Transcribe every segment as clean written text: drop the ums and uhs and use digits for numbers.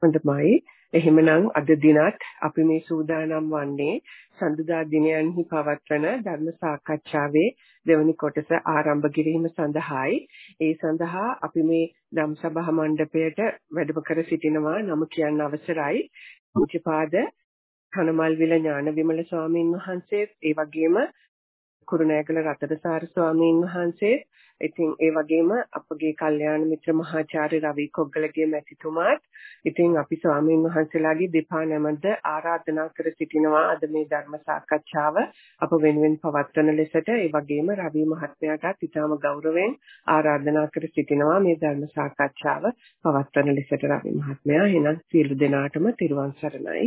හොඳයි. එහෙමනම් අද දිනත් අපි මේ සූදානම් වන්නේ සඳුදා දිනයන්හි පවත්වන ධර්ම සාකච්ඡාවේ දෙවැනි කොටස ආරම්භ කිරීම සඳහායි. ඒ සඳහා අපි මේ ධම්සභා මණ්ඩපයට වැඩම කර සිටිනවා. නම කියන්න අවසරයි. පූජ්‍යපාද කනමල්විල ඥානවිමල ස්වාමීන් වහන්සේ, ඒ වගේම කුරුණෑගල රතනසාර ස්වාමීන් වහන්සේ, ඉතින් ඒ වගේම අපගේ කල්යාණ මිත්‍ර මහාචාර්ය රවි කොග්ගලගේ මැතිතුමාත්, ඉතින් අපි ස්වාමීන් වහන්සේලාගේ දෙපා නැමද ආරාධනා කර සිටිනවා අද මේ ධර්ම සාකච්ඡාව අප වෙනුවෙන් පවත්වන ලෙසට. ඒ වගේම රවි මහත්මයාටත් ඉතාම ගෞරවයෙන් ආරාධනා කර සිටිනවා මේ ධර්ම සාකච්ඡාව පවත්වන ලෙසට. රවි මහත්මයා, එහෙනම් සියලු දෙනාටම තෙරුවන් සරණයි.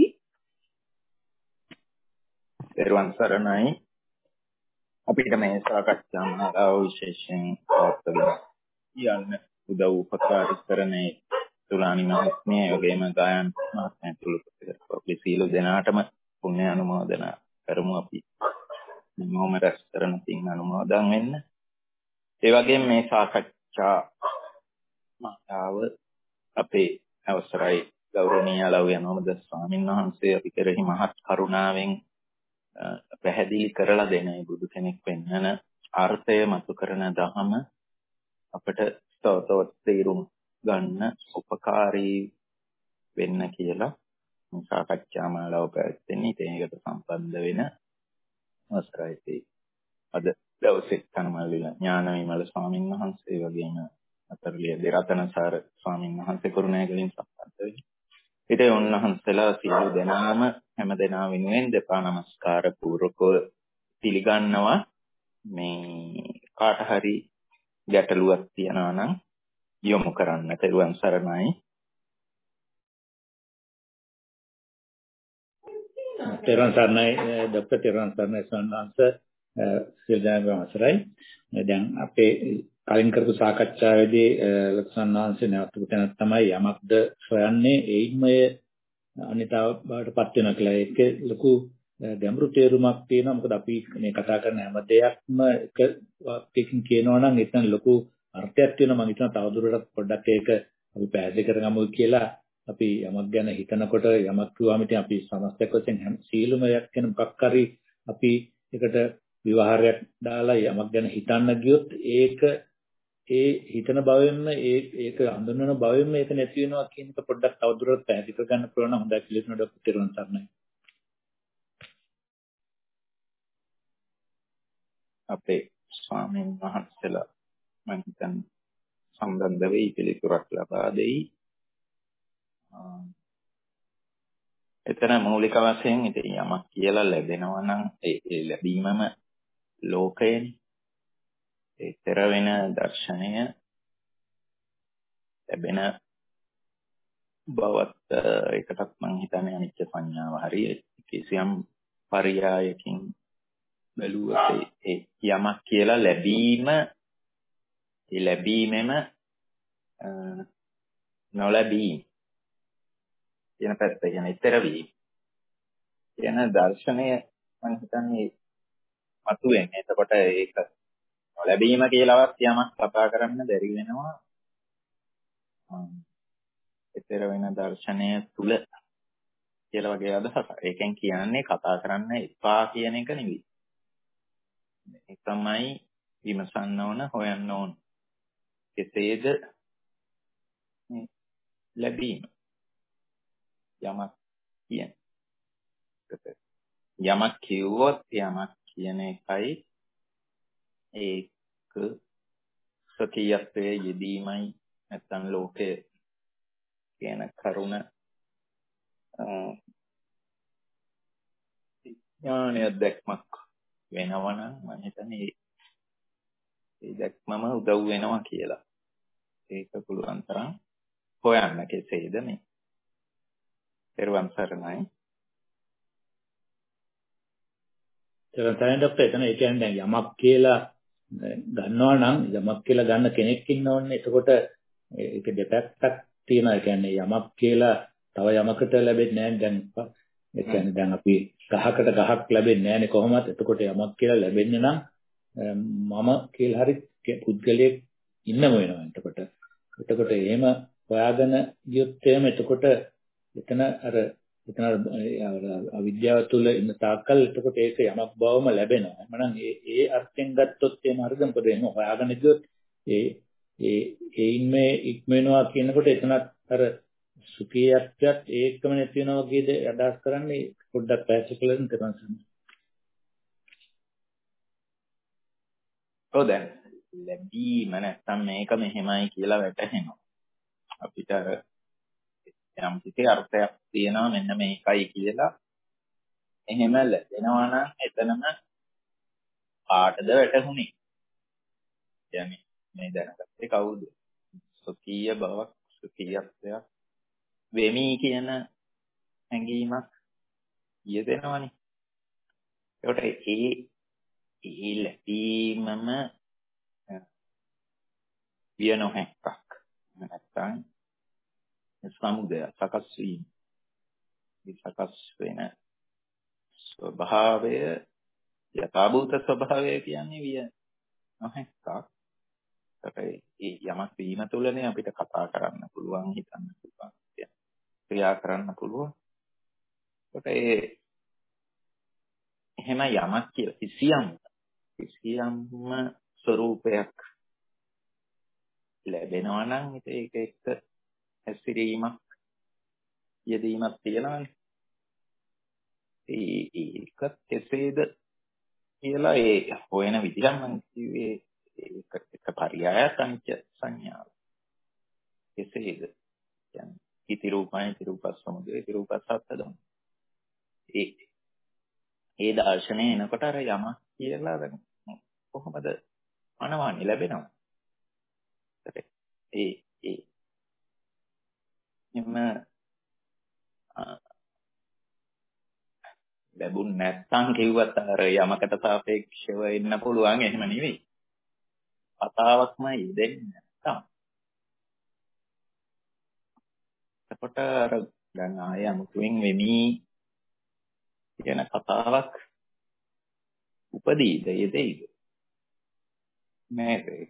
තෙරුවන් සරණයි. අපිට මේ සාකච්ඡා මාලාව විශේෂයෙන් පවත්වන්න යන්න උදව් උපකාර කරන්නේ තුලානි මහත්මිය, වගේම ගායන් මහත්මිය තුළු අපි සීල දෙනාටම පුණ්‍ය අනුමෝදනා කරමු. අපි මොහොම රැස් කරන තින් අනුමෝදන් වෙන්න. ඒ වගේම මේ සාකච්ඡා මාලාව අපේ අවසරයි ගෞරවනීය ලව්‍යනෝමද ස්වාමීන් වහන්සේ අපි කෙරෙහි මහත් කරුණාවෙන් පැහැදිලි කරලා දෙන බුදු කෙනෙක් වෙන්නන අර්ථය මතු කරන දහම අපට තවතවත් තේරුම් ගන්න උපකාරී වෙන්න කියලා සාකච්ඡා මාලාව පැවැත්වෙන්නේ. ඒකට සම්බන්ධ වෙන අවසරයි අද දවසේ කනමල්විල ඥානවිමල ස්වාමීන් වහන්සේ, වගේම අතරලිය දෙරතනසාර ස්වාමීන් වහන්සේ කුරුණෑගලින් සම්බන්ධ වෙන්නේ. ඉතින් උන්වහන්සේලා සියලු දෙනාම හැම දෙනා වෙනුවෙන් දෙපා නමස්කාර පූර්වකව පිළිගන්නවා. මේ කාට හරි ගැටලුවක් තියනවා නම් යොමු කරන්න. තෙරුවන් සරණයි. තෙරුවන් සරණයි ડોક્ટર තෙරුවන් සරණයි සන්නංශ සිල්දාගම අවසරයි. දැන් අපේ කලින් කරපු සාකච්ඡාවේදී ලක්ෂණාංශේ නැවතුම් තැනක් තමයි යමක්ද සොයන්නේ ඒයින්මය අනිතාව බාටපත් වෙනවා කියලා. ඒක ලොකු ගැඹුරු තේරුමක් තියෙනවා. මොකද අපි මේ කතා කරන හැම දෙයක්ම එක වාක්‍යකින් කියනවා නම් එතන ලොකු අර්ථයක් තියෙනවා. මම හිතනවා තවදුරටත් පොඩ්ඩක් ඒක අපි පැහැදිලි කරගමු කියලා. අපි යමක් ගැන හිතනකොට යමක් කියවම ඉතින් අපි සමස්තයක් වශයෙන් හැම සීලම යක් කියන මොකක් හරි අපි ඒකට විවහාරයක් දාලා යමක් ගැන හිතන්න ගියොත් ඒක ඒ හිතන බවෙන්ම ඒක හඳුන්වන බවෙන්ම ඒක නැති වෙනවා කියන එක පොඩ්ඩක් තවදුරටත් පැහැදිලි කරගන්න පුළුවන් නම් හොඳයි කියලා හිතනවා ડોક્ટર තෙරුවන් සරණයි. අපේ ස්වාමීන් වහන්සේලා මම හිතන්නේ සම්බන්ධ වෙයි පිළිතුරක් ලබා දෙයි. එතන මූලික වශයෙන් ඉතින් යමක් කියලා ලැබෙනවා නම් ඒ ලැබීමම ලෝකයනේ. ඒ තර වෙන දර්ශනය ලැබෙන බවත් එකටත් මම හිතන්නේ අනිත්‍ය සංඥාව හරිය කිසියම් පරියායකින් බැලුවොත් ඒ යමක් කියලා ලැබීම ඒ ලැබීමෙම නොලැබීම කියන පැත්ත කියන ඊතර වීම කියන දර්ශනය මම හිතන්නේ මතුවෙන්නේ. එතකොට ඒක ලැබීම කියලාවත් යමක් කතා කරන්න බැරි වෙනවා. ඊතර වෙන දර්ශනය තුල කියලා වගේ අදහසක්. ඒකෙන් කියන්නේ කතා කරන්න එපා කියන එක නෙවෙයි. ඒක තමයි විමසන්න ඕන, හොයන්න ඕන. කෙසේද ලැබීම යමක් කියන්නේ. යමක් කිව්වොත් යමක් කියන එකයි ඒක සතියත්වයේ යෙදීමයි නැත්නම් ලෝකයේ කියන කරුණ ඥානය දැක්මක් වෙනවනම් මම හිතන්නේ ඒ දැක්මම උදව් වෙනවා කියලා. ඒක පුළුවන් තරම් හොයන්න කෙසේද මේ. පෙරවන් සරණයි. තෙරුවන් ડોක්ටර් එතන ඒ කියන්නේ දැන් යමක් කියලා ගන්නවා නම් යමක් කියලා ගන්න කෙනෙක් ඉන්නවනේ. එතකොට ඒක දෙපැත්තක් තියෙනවා. ඒ කියන්නේ යමක් කියලා තව යමකට ලැබෙන්නේ නැහැ. දැන් ඒ කියන්නේ දැන් අපි ගහකට ගහක් ලැබෙන්නේ නැහැනේ කොහොමද? එතකොට යමක් කියලා ලැබෙන්නේ නම් මම කියලා හරි පුද්ගලයෙක් ඉන්නම වෙනවා. එතකොට එහෙම හොයාගෙන ගියොත් එහෙම එතකොට එතන අවිද්‍යාව තුළ ඉන්න තාක්කල් එතකොට ඒක යමක් බවම ලැබෙනවා. එමනම් ඒ අර්ථයෙන් ගත්තොත් එහෙම හරිද? මොකද එහෙම හොයාගෙන ඉද්දොත් ඒ ඉන්නේ ඉක්මනවා කියනකොට එතනත් අර සුඛියත්වයක් ඒකම නැති වෙනවා වගේද අදහස් කරන්නේ පොඩ්ඩක් පැහැදිලි කරන්න තමයි. ඔව් දැන් ලැබීම නැත්තම් මේක මෙහෙමයි කියලා වැටහෙනවා. අපිට යම් කිසි අර්ථයක් තියෙනවා මෙන්න මේකයි කියලා. එහෙම ලැබෙනවා නම් එතනම පාටද වැටහුනේ. කියන්නේ මේ දැනගත්තේ කවුද? සුඛීය බවක්, සුඛියත්වයක් වෙමි කියන හැඟීමක් යෙදෙනවනේ. ඒකට ඒ ලැබීමම විය නොහැක්කක්. නැත්තම් සමුදය සකස් වීම. සකස් වෙන ස්වභාවය යථාභූත ස්වභාවය කියන්නේ විය නොහැක්කක්. ඒ යමක් වීම තුළනේ අපිට කතා කරන්න පුළුවන්, හිතන්න පුළුවන්, ක්‍රියා කරන්න පුළුවන්. ඒකට එහෙම යමක් කියලා කිසියම්ම ස්වરૂපයක් ලැබෙනවා නම් ඒක එක්ක හැසිරීමක් යෙදීමක් තියෙනවානේ. ඒක කෙසේද කියලා ඒ හොයන විදිහ මම කිව්වේ ඒක එක පරියායක් අනිත්‍ය සංඥාව. කෙසේද කියන්නේ ඉති රූපයි ඉති රූපස්සමුදය ඉති රූපස්සත්තදම්. ඒ දර්ශනය එනකොට අර යමක් කියලා කොහොමද අනවන්නේ ලැබෙනවා. එම ලැබුණ නැත්නම් කිව්වත් අර යමකට සාපේක්ෂව ඉන්න පුළුවන් එහෙම නෙවෙයි. කතාවක්මයි දෙන්නේ නැත්තම්. එතකොට අර දැන් ආය අමුතුවෙන් වෙමි කියන කතාවක් උපදීද යෙදෙයිද? නෑ ඒක.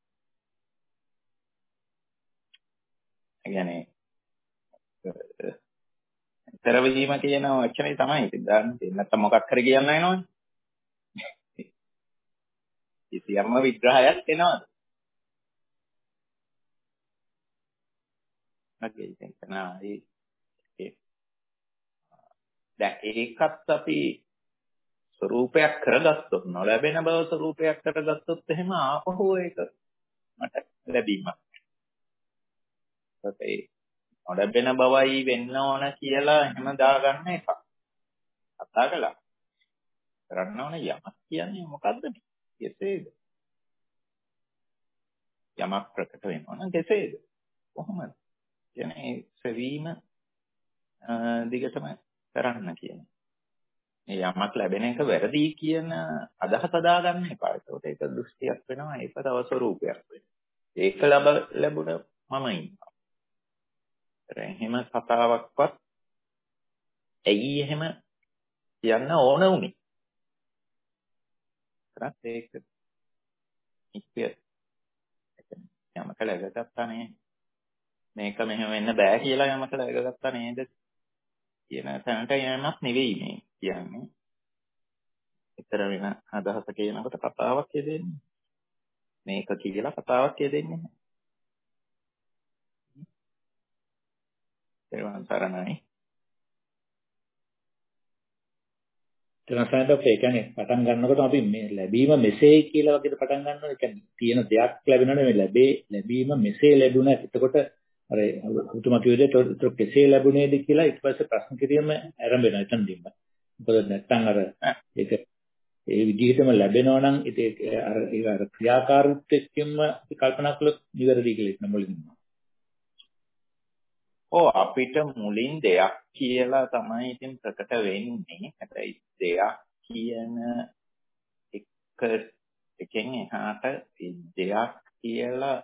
يعني තරවීම කියන වචනේ තමයි දාන්නේ. නැත්නම් මොකක් හරි කියන්න වෙනවනේ. කිසියම්ම විග්‍රහයක් එනවද? නැගී තේනවා. දැන් ඒකත් අපි ස්වરૂපයක් කරගත්තොත් නොලැබෙන බව ස්වરૂපයක් කරගත්තොත් එහෙම ආපහු ඒක මට ලැබීමක්. ඒ නොලැබෙන බවයි වෙන්න ඕන කියලා එහෙම දාගන්න එක. කතා කළා. කරන්න ඕන යමක් කියන්නේ මොකද්ද? කෙසේද? යමක් ප්‍රකට වෙනවා නම් කෙසේද? කොහොමද? කියන්නේ සෙවීම දිගටම කරන්න කියන්නේ. මේ යමක් ලැබෙන එක වැරදි කියන අදහස දාගන්න එපා. ඒකට ඒක දෘෂ්ටියක් වෙනවා. ඒක තව ස්වરૂපයක් වෙනවා. ඒක ලැබුණ මම ඉන්නවා. එහෙම කතාවක්වත් ඇයි එහෙම කියන්න ඕන උනේ? කරත් ඒක ඉක්ක යමක ලැබගත්තා නේ. මේක මෙහෙම වෙන්න බෑ කියලා යමක ලැබගත්තා නේද? කියන තැනට යන්නත් නෙවෙයි මේ කියන්නේ. ඊතර වෙන අදහස කියනකොට කතාවක් යෙදෙන්නේ. මේක කියලා කතාවක් යෙදෙන්නේ නැහැ. ඒවන් සරණයි. තනසාරට ඒ කියන්නේ පටන් ගන්නකොට අපි මේ ලැබීම මෙසේ කියලා වගේ පටන් ගන්නවා. ඒ කියන්නේ තියෙන දෙයක් ලැබෙනවනේ මේ ලැබීම මෙසේ ලැබුණා. එතකොට අර උතුමා කියුවේ කෙසේ ලැබුණේද කියලා ඊට පස්සේ ප්‍රශ්න කිරීම ආරම්භ වෙනවා එතනදීම. මොකද නැත්තම් අර ඒක ඒ විදිහටම ලැබෙනවා නම් ඒක අර ක්‍රියාකාරීත්වයෙන්ම කල්පනා කළොත් නිවැරදි කියලා ඉන්න මුලින්ම. අපිට මුලින් දෙයක් කියලා තමයි ඉතින් ප්‍රකට වෙන්නේ. හැබැයි දෙයක් කියන එකෙන් එහාට දෙයක් කියලා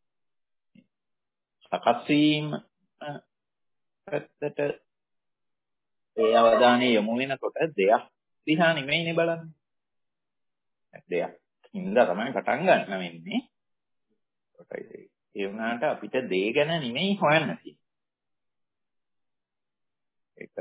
සකස් වීම පැත්තට ඒ අවධානය යොමු වෙනකොට දෙයක් දිහා නෙමෙයිනේ බලන්නේ. දෙයක් හින්දා තමයි පටන් ගන්න වෙන්නේ. ඒ වුණාට අපිට දේ ගැන නෙමෙයි හොයන්න තියෙන්නේ. ඒක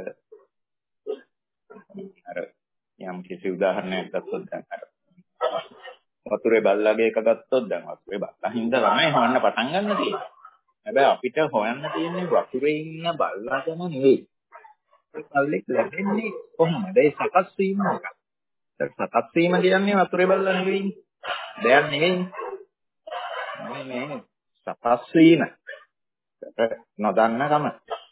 අර යම් කිසි උදාහරණයක් ගත්තොත් දැන් අර වතුරේ බල්ලාගේ එක ගත්තොත් දැන් වතුරේ බල්ලා හින්දා ළමයි හොයන්න පටන් ගන්න තියෙන්නේ. හැබැයි අපිට හොයන්න තියෙන්නේ වතුරේ ඉන්න බල්ලාටම නෙවෙයි. ඒ බල්ලෙක් ලැබෙන්නේ කොහොමද? ඒ සකස් වීම මොකක්ද? සකස් වීම කියන්නේ වතුරේ බල්ලා නෙවෙයි. දෙයක් නෙවෙයි. මේ සකස් වීම. නොදන්නකම.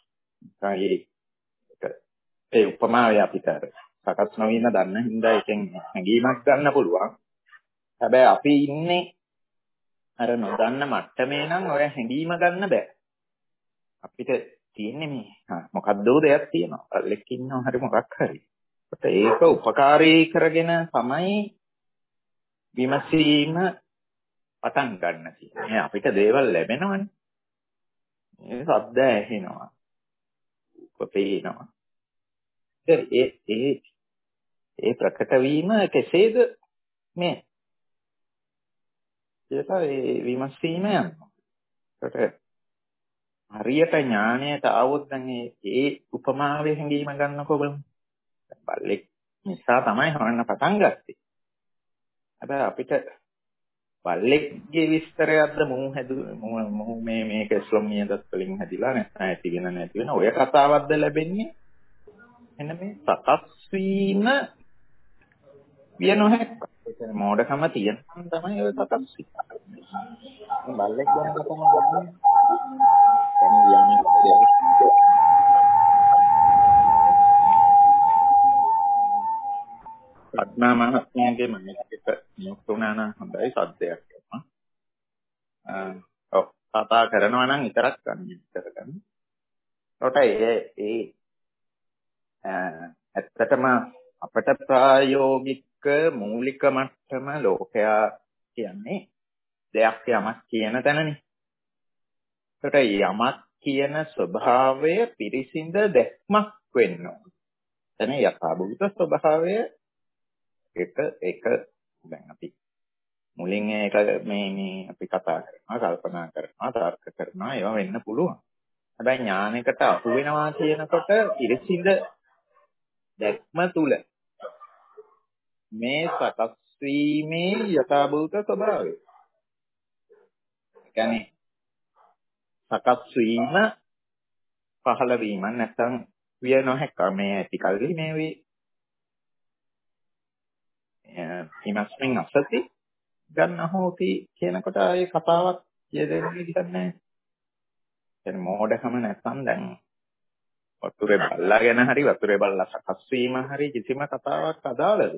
ඒ උපමාවේ අපිට සකස් නොවීම දන්න හින්දා එකෙන් හැඟීමක් ගන්න පුළුවන්. හැබැයි අපි ඉන්නේ අර නොදන්න මට්ටමේ නම් ඔය හැඟීම ගන්න බෑ. අපිට තියෙන්නේ මේ මොකද්දෝ දෙයක් තියෙනවා. අල්ලෙක් ඉන්නවා හරි මොකක් හරි. ඒක උපකාරී කරගෙන තමයි විමසීම පටන් ගන්න තියෙන්නේ. අපිට දේවල් ලැබෙනවනේ. මේ ශබ්ද ඇහෙනවා. පේනවා. ඒ ප්‍රකට වීම කෙසේද මේ කියලා ඒ විමසීම යනවා. ඒකට හරියට ඥාණයට આવොත් දැන් ඒ උපමාවේ හැඟීම ගන්නකො බලමු. බල්ලෙක් නිසා තමයි හොයන්න පටන් ගත්තේ. හැබැයි අපිට බල්ලෙක්ගේ විස්තරයක්ද මූ මේ කෙස්ලොම් නියදත් වලින් හැදිලා නැත්නම් ඇතිගෙන නැති වෙන ඔය කතාවක්ද ලැබෙන්නේ එන්න මේ සකස් වීම විය නොහැක්ක. ඒ මොඩකම තියෙන තමයි ඔය සකස් වීම. බල්ලෙක් ගැන කතා කරන්නේ ප්‍රඥා මහත්මයාගේ මනසට නියුක්ත වුණා නම් හොඳයි සද්දයක් එනවා. ඔව් කතා කරනවා නම් විතරක් කරගන්න. ඇත්තටම අපට ප්‍රායෝගික මූලික මට්ටම ලෝකයා කියන්නේ දෙයක් යමක් කියන තැනනේ. ඒකට යමක් කියන ස්වභාවය පිරිසිඳ දැක්මක් වෙන්න ඕන. එතන යථාභූත ස්වභාවය ඒක දැන් අපි මුලින් ඒක මේ අපි කතා කරනවා කල්පනා කරනවා තර්ක කරනවා ඒවා වෙන්න පුළුවන්. හැබැයි ඥානයකට අහු වෙනවා කියනකොට පිරිසිඳ දැක්ම තුල මේ සකස් වීමේ යථාභූත ස්වභාවය. කියන්නේ සකස් වීම පහළ වීම නැත්නම් විය නොහැක මේ ඇති කල්ලි මේ වේ. හිමස්මින් අසති ගන්න හොති කියනකොට ආයේ කතාවක් කියදෙන්නේ විදිහක් නැහැ. එතන මොඩකම නැත්නම් දැන් වතුරේ බල්ලා ගැන හරි වතුරේ බල්ලා සකස් වීම හරි කිසිම කතාවක් අදාළද?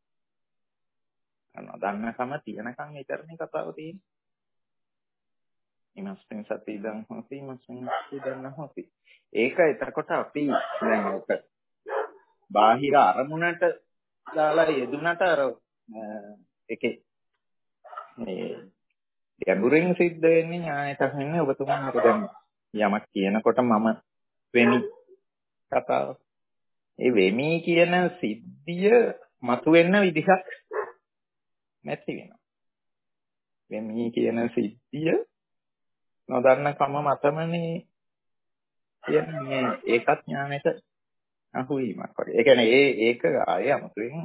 නොදන්නකම තියනකම් විතරනේ කතාව තියෙන්නේ. ඉමස්මින් සති ඉදන් හොති ඉමස්මින් සති ඉදන් හොති. ඒක එතකොට අපි දැන් ඔක බාහිර අරමුණට දාලා යෙදුනට අර ඒකේ මේ ගැඹුරින් සිද්ධ වෙන්නේ ඥානයට වෙන්නේ ඔබතුමා හිත දැන් යමක් කියනකොට මම වෙමි කතාව. ඒ වෙමි කියන සිද්ධිය මතුවෙන්න විදිහක් නැති වෙනවා. වෙමි කියන සිද්ධිය නොදන්න කම මතමනේ කියන්නේ ඒකත් ඥානයට අහුවීමක් වගේ. ඒ කියන්නේ ඒක ආයේ අමුතුවෙන්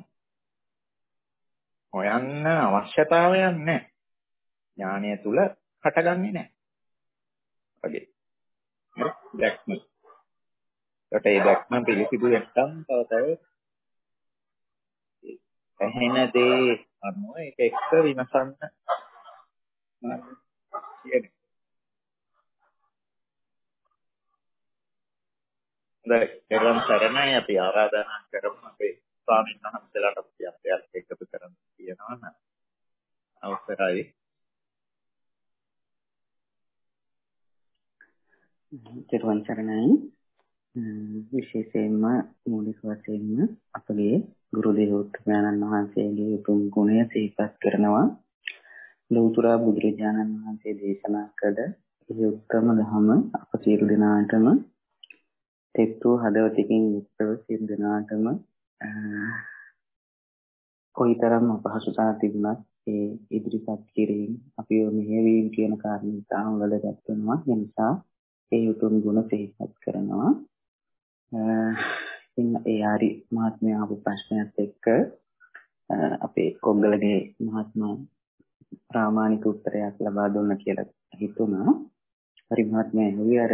හොයන්න අවශ්‍යතාවයක් නැහැ. ඥානය තුල හටගන්නේ නැහැ. වගේ. දැක්ම. ඒකට ඒ දැක්ම පිළිසිදු නැත්නම් තව ඇහෙන දේ අනුව ඒක එක්ක විමසන්න කියන්නේ. දැන් සරණයි අපි ආරාධනා කරමු අපේ ස්වාමීන් වහන්සේලාට අපි අපයත් එකතු කරන් කියනවා නම් අවසරයි. තිරුවන් සරණයි. විශේෂයෙන්ම මූලික වශයෙන්ම අපගේ ගුරු දේවෝත්තමයන්න් වහන්සේගේ උතුම් ගුණය සිහිපත් කරනවා. ලෞතර බුදුරජාණන් වහන්සේ දේශනා කළ ඒ උත්තම ධම අප සියලු දෙනාටම තෙත් වූ හදවතකින් යුක්තව සියලු දෙනාටම කොයිතරම් අපහසුතාවක් තිබුණත් ඒ ඉදිරිපත් කිරීම අපිව මෙහෙවීම කියන කාරණේ තාම වැදගත් වෙනවා. ඒ නිසා ඒ උතුම් ගුණ සිහිපත් කරනවා. ඒ ආරි මහත්මයා ආපු ප්‍රශ්නයත් එක්ක අපේ කොග්ගලගේ මහත්මයා ප්‍රාමාණික උත්තරයක් ලබා දුන්න කියලා හිතුණා. හරි මහත්මයා හුවි අර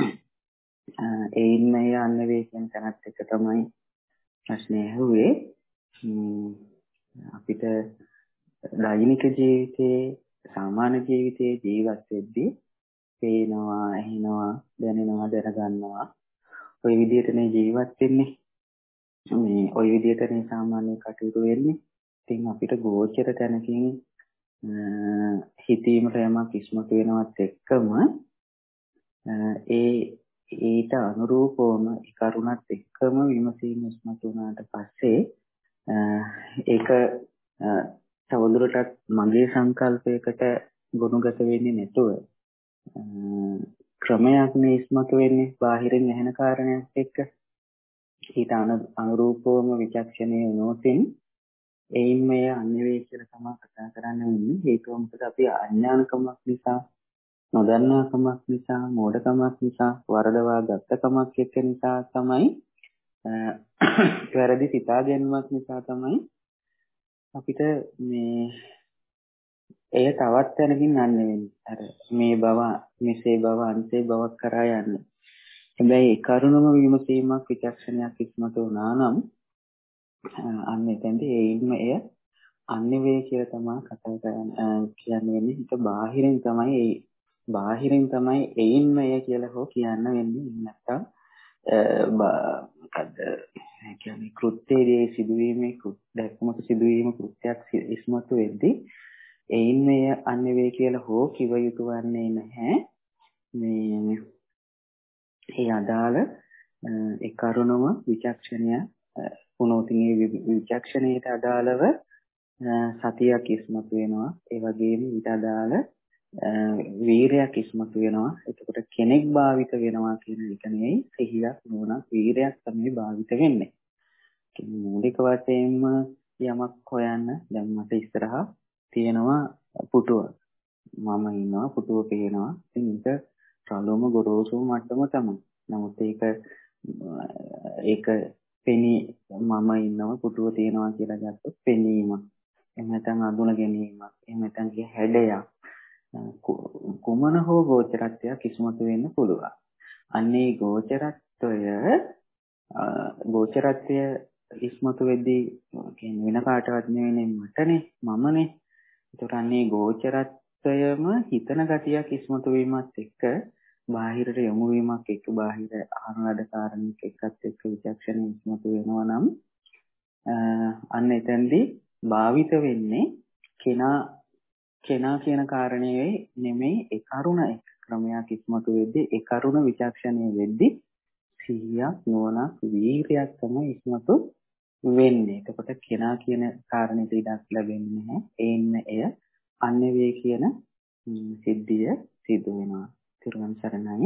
ඒින්ම යන්නේ වේ කියන තැනත් එක තමයි ප්‍රශ්නේ ඇහුවේ. අපිට දෛනික ජීවිතයේ සාමාන්‍ය ජීවිතයේ ජීවත් වෙද්දී පේනවා, ඇහෙනවා, දැනෙනවා, දැනගන්නවා. ওই විදිහටනේ ජීවත් වෙන්නේ. මේ ওই විදිහටනේ සාමාන්‍ය කටයුතු වෙන්නේ. ඉතින් අපිට ගෝචර තැනකින් හිතීමට යමක් ඉස්මතු වෙනවත් එක්කම ඊට අනුරූපවම ඒ කරුණත් එක්කම විමසීම ඉස්මතු වුණාට පස්සේ ඒක තවදුරටත් මගේ සංකල්පයකට ගොනුගත වෙන්නේ නැතුව ක්‍රමයක් නේ ඉස්මතු වෙන්නේ බාහිරින් ඇහෙන කාරණයක් එක්ක. ඊට අනුරූපවම විචක්ෂණයේ වුණොතින් එයින් මේ අන්‍යවේ කියලා තමයි කතා කරන්න වෙන්නේ. හේතුව මොකද අපි අඥානකමක් නිසා, නොදන්නාකමක් නිසා, මෝඩකමක් නිසා, වරදවා ගත්තකමක් එක්ක නිසා තමයි වැරදි සිතා ගැනීමක් නිසා තමයි අපිට මේ එය තවත් තැනකින් යන්න වෙන්නේ. අර මේ බව, මෙසේ බව, අන්සේ බවක් කරා යන්නේ. හැබැයි ඒ කරුණම විමසීමක් විචක්ෂණයක් ඉස්මතු වුණා නම් අන්න එතෙන්දී ඒින්ම එය අන්‍යවේ කියලා තමයි කතා කියන්නේ. ඒක බාහිරින් තමයි ඒින්ම එය කියලා හෝ කියන්න වෙන්නේ. නැත්තම් මොකද කියන්නේ කෘත්‍යයේ සිදුවීමේ දැක්මක සිදුවීම කෘත්‍යයක් ඉස්මතු වෙද්දී ඒින්ම එය අන්‍යවේ කියලා හෝ කිව යුතු වන්නේ නැහැ. මේ ඒ අදාළ ඒ කරුණම විචක්ෂණය වුණොත් මේ විචක්ෂණයට අදාළව සතියක් ඉස්මතු වෙනවා. ඒ වගේම ඊට අදාළ වීරයක් ඉස්මතු වෙනවා. එතකොට කෙනෙක් භාවිත වෙනවා කියන එක නෙවෙයි, සිහියක් නුවණක් වීරයක් තමයි භාවිත වෙන්නේ. මූලික වශයෙන්ම යමක් හොයන්න දැන් මට ඉස්සරහා තියෙනවා පුටුව. මම ඉන්නවා පුටුව පේනවා. ඉතින් ඒක රළුම ගොරෝසු මට්ටම තමයි. නමුත් ඒක පෙනී මම ඉන්නවා පුටුව තියෙනවා කියලා ගත්තොත් පෙනීමක්. එහෙම නැත්නම් අඳුන ගැනීමක්. එහෙම නැත්නම් හැඩයක්. කුමන හෝ ගෝචරත්වයක් ඉස්මතු වෙන්න පුළුවන්. අන්නේ ගෝචරත්වය ඉස්මතු වෙද්දී කියන්නේ වෙන කාටවත් නෙවෙයි මටනේ, මමනේ. ඒතර අන්නේ ගෝචරත්වයම හිතන ගතියක් ඉස්මතු වීමත් එක්ක බාහිරට යොමු වීමක් එක්ක බාහිර අහනලද කාරණයක් එක්කත් එක්ක විචක්ෂණය ඉස්මතු වෙනවා නම් අන්න එතෙන්දී භාවිත වෙන්නේ කෙනා කියන කාරණේ නෙමෙයි ඒ කරුණ එක් ක්‍රමයක් ඉස්මතු වෙද්දී ඒ කරුණ විචක්ෂණය වෙද්දී සිහියක් නුවණක් වීරියක් තමයි ඉස්මතු වෙන්නේ. එතකොට කෙනා කියන කාරණේට ඉඩක් ලැබෙන්නේ නැහැ. ඒන්න එය අන්‍යවේ කියන සිද්ධිය සිදු වෙනවා. තිරුවන් සරණයි.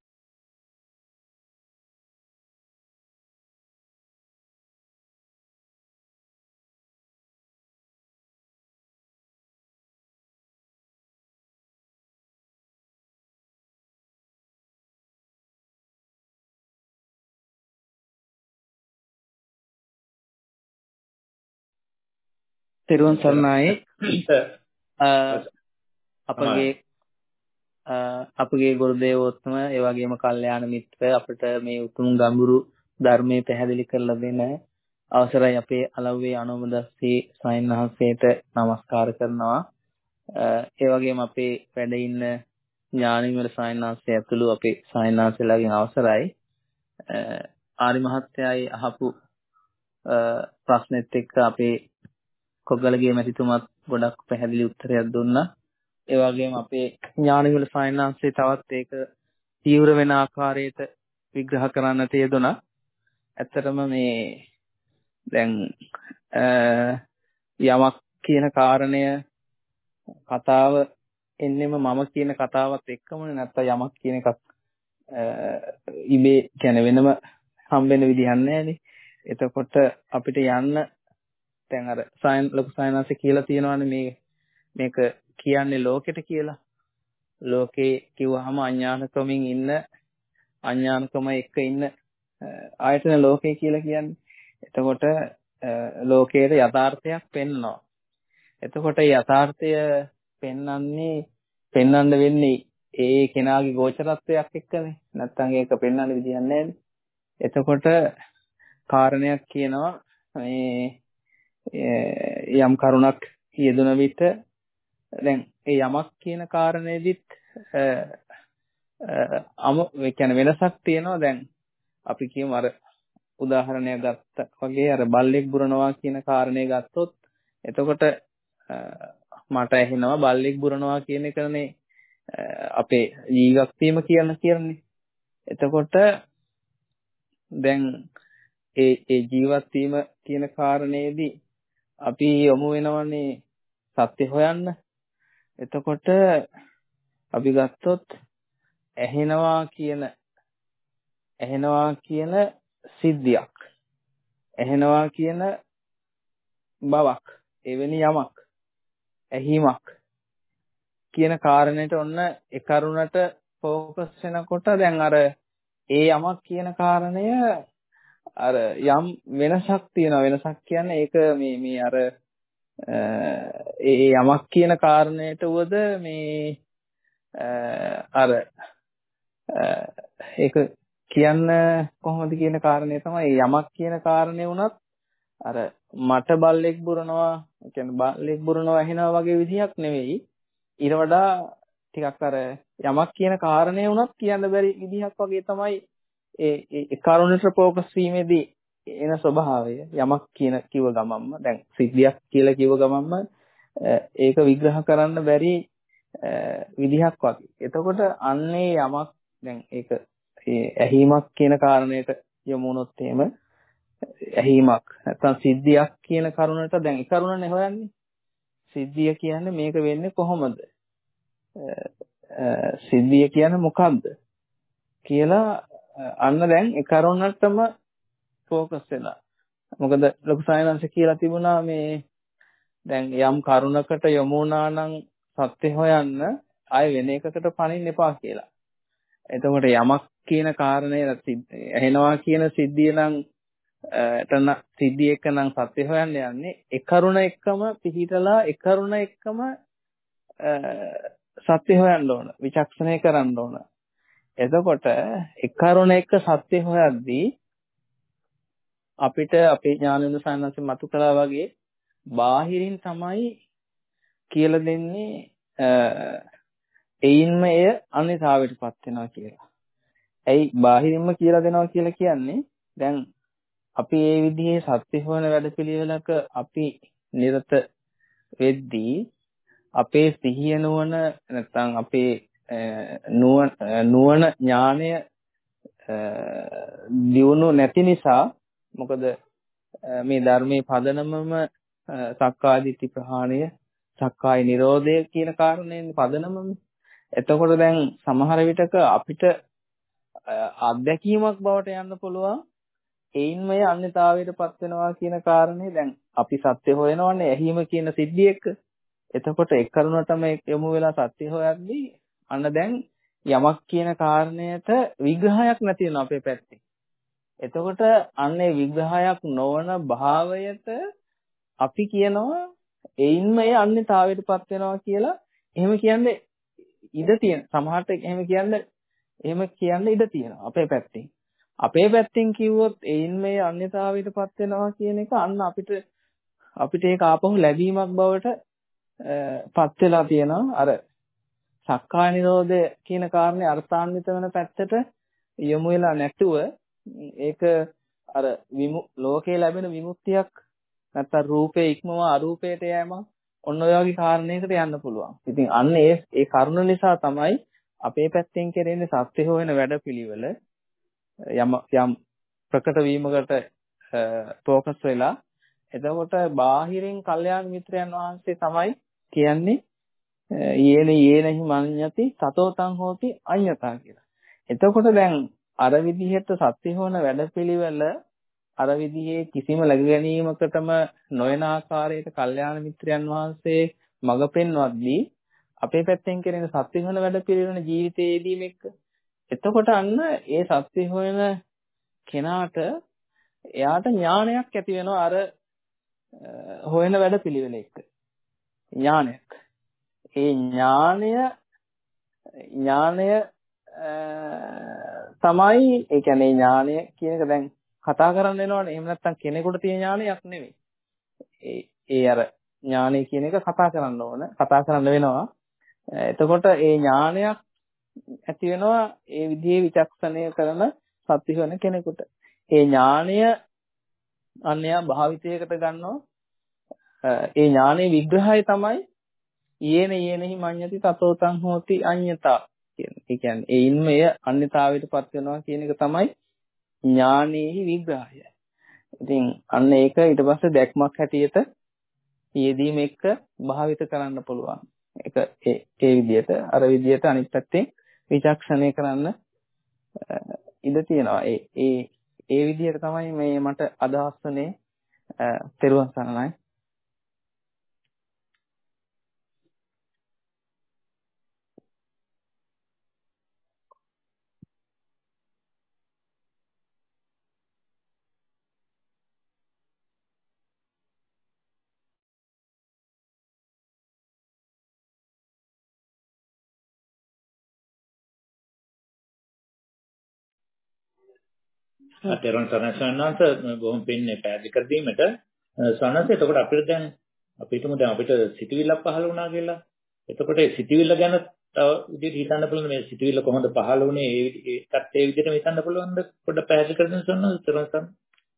තිරුවන් සරණයි. අපගේ ගුරු දේවෝත්තම ඒ වගේම කල්යාණ මිත්‍ර අපිට මේ උතුම් ගැඹුරු ධර්මයේ පැහැදිලි කරලා දෙන අවසරයි අපේ අලව්වේ අනුමදස්සී සයන්හන්සේට নমස්කාර කරනවා. ඒ වගේම අපේ වැඩ ඉන්න ඥානිවර සයන්හන්සේ ඇතුළු අපේ සයන්හන්සේලාගෙන් අවසරයි. ආරි මහත්තයයි අහපු ප්‍රශ්නෙත් එක්ක අපේ කොග්ගලගේ මැතිතුමත් ගොඩක් පැහැදිලි උත්තරයක් දුන්නා. ඒ වගේම අපේ ඥානවිල සයන්හන්සේ තවත් ඒක තීව්‍ර වෙන ආකාරයට විග්‍රහ කරන්නට යෙදුණා. ඇත්තටම මේ දැන් යමක් කියන කාරණය කතාව එන්නෙම මම කියන කතාවත් එක්කමනේ. නැත්තම් යමක් කියන එකක් ඉබේ කියන්නේ වෙනම හම්බෙන්න විදිහක් නැහැනේ. එතකොට අපිට යන්න දැන් අර ලොකු සයන්හන්සේ කියලා තියෙනවානේ මේක කියන්නේ ලෝකෙට කියලා. ලෝකේ කිව්වහම අඥානකමින් ඉන්න අඥානකම එක්ක ඉන්න ආයතන ලෝකය කියලා කියන්නේ. එතකොට ලෝකයේ යථාර්ථයක් පෙන්වනවා. එතකොට යථාර්ථය පෙන්වන්න වෙන්නේ ඒ කෙනාගේ ගෝචරත්වයක් එක්කනේ. නැත්තම් ඒක පෙන්වන්න විදියක් නැහැ. එතකොට කාරණයක් කියනවා මේ යම් කරුණක් යෙදුන විට දැන් ඒ යමක් කියන කාරණේදිත් ඒ කියන්නේ වෙනසක් තියෙනවා. දැන් අපි කියමු අර උදාහරණයක් ගත්ත වගේ අර බල්ලෙක් බුරනවා කියන කාරණේ ගත්තොත් එතකොට මට ඇහෙනවා බල්ලෙක් බුරනවා කියන එකනේ අපේ ජීවත් වීම කියන්නේ. එතකොට දැන් ඒ ජීවත් වීම කියන කාරණේදී අපි යොමු වෙනවනේ සත්‍ය හොයන්න. එතකොට අපි ගත්තොත් ඇහෙනවා කියන සිද්ධියක්, ඇහෙනවා කියන බවක්, එවැනි යමක්, ඇහිමක් කියන කාරණේට ඔන්න ඒ කරුණට ફોකස් වෙනකොට දැන් අර ඒ යමක් කියන කාරණය අර යම් වෙනසක් තියෙනවා. වෙනසක් කියන්නේ ඒක මේ අර ඒ යමක් කියන කාරණයට උවද මේ අර ඒක කියන්න කොහොමද කියන කාරණේ තමයි යමක් කියන කාරණේ වුණත් අර මට බල්ලෙක් බුරනවා, කියන්නේ බල්ලෙක් බුරනවා ඇහෙනවා වගේ විදිහක් නෙවෙයි. ඊට වඩා ටිකක් අර යමක් කියන කාරණේ වුණත් කියන්න බැරි විදිහක් වගේ තමයි ඒ කරුණට ફોකස් වීමේදී එන ස්වභාවය. යමක් කිව්ව ගමන්ම දැන් සිද්ධියක් කියලා කිව්ව ගමන්ම ඒක විග්‍රහ කරන්න බැරි විදිහක් වගේ. එතකොට අන්නේ යමක් දැන් ඒක ඇහිමක් කියන කාරණයට යොමු වුණොත් එහෙම ඇහිමක් නැත්නම් සිද්ධියක් කියන කරුණට දැන් ඒ කරුණනේ හොයන්නේ. සිද්ධිය කියන්නේ මේක වෙන්නේ කොහොමද? සිද්ධිය කියන්නේ මොකක්ද කියලා අන්න දැන් ඒ කරුණටම ફોකස් වෙලා. මොකද ලොකු සායනංශ කියලා තිබුණා මේ දැන් යම් කරුණකට යොමු වුණා නම් සත්‍ය හොයන්න ආය වෙන එකකට පණින්න එපා කියලා. එතකොට යමක් කියන කාරණය ඇහෙනවා කියන සිද්ධිය නම් සිද්ධිය එක නම් සත්‍ය හොයන්න යන්නේ ඒ කරුණ එක්කම පිහිටලා ඒ කරුණ එක්කම සත්‍ය හොයන්න ඕන, විචක්ෂණය කරන්න ඕන. එතකොට ඒ කරුණ එක්ක සත්‍ය හොයද්දී අපිට අපේ ඥානෙන්ද්‍ර සායනංශ මතු කළා වගේ බාහිරින් තමයි කියලා දෙන්නේ එයින්ම එය අනිතාවයටපත් වෙනවා කියලා. ඇයි බාහිරින්ම කියලා දෙනවා කියලා කියන්නේ? දැන් අපි මේ විදිහේ සත්‍ය හොයන වැඩපිළිවෙලක අපි නිරත වෙද්දී අපේ සිහිය නුවණ නැත්නම් අපේ නුවණ ඥානය දියුණු නැති නිසා මොකද මේ ධර්මයේ පදනමම සක්කායදිට්ඨි ප්‍රහාණය, සක්කාය නිරෝධය කියන කාරණේනේ පදනමම. එතකොට දැන් සමහර විටක අපිට අත්දැකීමක් බවට යන්න පුළුවන් එයින් මේ අන්‍යතාවයටපත් වෙනවා කියන කාරණේ. දැන් අපි සත්‍ය හොයනවනේ ඇහිම කියන සිද්ධිය එක්ක. එතකොට එක් කරුණටම යොමු වෙලා සත්‍ය හොයද්දී අන්න දැන් යමක් කියන කාරණයට විග්‍රහයක් නැති වෙනවා අපේ පැත්තේ. එතකොට අන්නේ විග්‍රහයක් නොවන භාවයට අපි කියනවා එයින්ම ඒ අන්‍යතාවයටපත් වෙනවා කියලා. එහෙම කියන්නේ ඉඩ තියෙන සමහරට එහෙම කියන්න ඉඩ තියෙනවා අපේ පැත්තෙන්. අපේ පැත්තෙන් කිව්වොත් එයින්ම ඒ අන්‍යතාවයටපත් වෙනවා කියන එක අන්න අපිට ඒක ආපහු ලැබීමක් බවට පත් වෙලා තියෙනවා. අර සක්කාය නිරෝධය කියන කාරණේ අර්ථාන්විත වෙන පැත්තට යොමු වෙලා නැතුව ඒක අර ලෝකේ ලැබෙන විමුක්තියක් නැත්නම් රූපේ ඉක්මවා අරූපයට යෑම ඔන්න ඔය වගේ කාරණයකට යන්න පුළුවන්. ඉතින් අන්න ඒ කරුණ නිසා තමයි අපේ පැත්තෙන් කරන්නේ සත්‍ය හොයන වැඩපිළිවෙල යම් ප්‍රකට වීමකට ફોකස් වෙලා. එතකොට බාහිරින් කල්යාණ මිත්‍රයන් වහන්සේ තමයි කියන්නේ යේනහි මඤ්ඤති තතෝ තං හෝති අඤ්ඤතා කියලා. එතකොට දැන් අර විදිහට සත්‍ය හොන වැඩපිළිවෙල අර විදිහේ කිසිම läග ගැනීමකටම නොයන ආකාරයට කල්යාණ මිත්‍රයන් වහන්සේ මඟ පෙන්වද්දී අපේ පැත්තෙන් කරන සත්‍ය හොන වැඩපිළිවෙල ජීවිතයේදීම එක්ක. එතකොට අන්න ඒ සත්‍ය හොයන කෙනාට එයාට ඥානයක් ඇති වෙනවා අර හොයන වැඩ පිළිවෙල එක්ක. ඥානයක්. ඒ ඥානය තමයි ඒ කියන්නේ ඥානය කියන එක දැන් කතා කරන්න වෙනවනේ. එහෙම නැත්නම් කෙනෙකුට තියෙන ඥානයක් නෙමෙයි. ඒ අර ඥානය කියන එක කතා කරන්න ඕන. කතා කරන්න වෙනවා. එතකොට ඒ ඥානයක් ඇති වෙනවා ඒ විදිහේ විචක්ෂණය කරන සත්‍ය වෙන කෙනෙකුට. ඒ ඥානය අන්‍යයා භාවිතයකට ගන්නවා. ඒ ඥානයේ විග්‍රහය තමයි යේනෙහි මඤ්ඤති තතෝතං හෝති අඤ්ඤතා කියන්නේ. ඒ කියන්නේ ඒ ඉන්මය අන්‍යතාවයටපත් වෙනවා කියන එක තමයි ඥානෙහි විග්‍රහය. ඉතින් අන්න ඒක ඊට පස්සේ දැක්මක් හැටියට යෙදීම එක්ක භාවිත කරන්න පුළුවන්. ඒක ඒ විදිහට අර විදිහට අනිත් පැත්තෙන් විචක්ෂණය කරන්න ඉඩ තියෙනවා. ඒ විදිහට තමයි මේ මට අදහස් වනේ. තෙරුවන් සරණයි. තෙරුවන් සරණයි සන්නන්ත බොහොම පින්නේ පැහැදිලි කර දීමට සන්නන්ත එතකොට අපිටම දැන් අපිට සිතුවිල්ලක් පහළ වුණා කියලා. එතකොට ඒ සිතුවිල්ල ගැන තව විදිහට හිතන්න පුළුවන් මේ සිතුවිල්ල කොහොමද පහළ වුණේ ඒකත් ඒ විදිහටම හිතන්න පුළුවන්ද පොඩ්ඩක් පැහැදිලි කර දෙන්න සන්නන්ත තෙරුවන් සරණයි.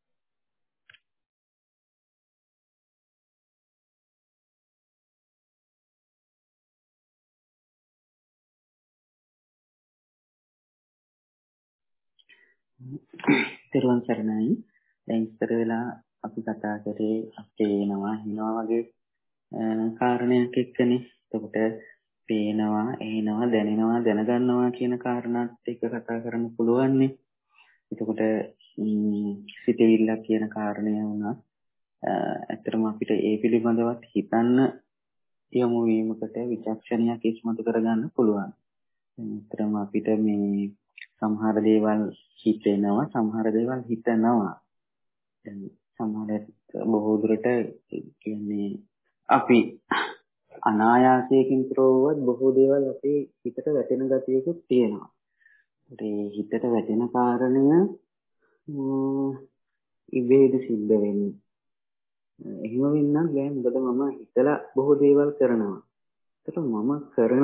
තෙරුවන් සරණයි. දැන් ඉස්සර වෙලා අපි කතා කරේ පේනවා හිනවා වගේ කාරණයක් එක්කනේ. එතකොට පේනවා, ඇහෙනවා, දැනෙනවා, දැනගන්නවා කියන කාරණාත් එක්ක කතා කරන්න පුළුවන්නේ. එතකොට සිතවිල්ල කියන කාරණය වුණා. ඇත්තටම අපිට ඒ පිළිබඳවත් හිතන්න යොමු වීමකට විචක්ෂණයක් ඉස්මතු කරගන්න පුළුවන්. ඇත්තටම අපිට මේ සමහර දේවල් හිතෙනවා, සමහර දේවල් හිතනවා. සමහර බොහෝ දුරට කියන්නේ අපි අනායාසයෙන් කරවුවත් බොහෝ දේවල් අපේ හිතට වැටෙන ගතියකුත් තියෙනවා. ඒ හිතට වැටෙන කාරණය ඉබේද සිද්ධ වෙන්නේ. එහෙම වෙන්නත් බෑ. මොකද මම හිතලා බොහෝ දේවල් කරනවා. ඒකට මම කරන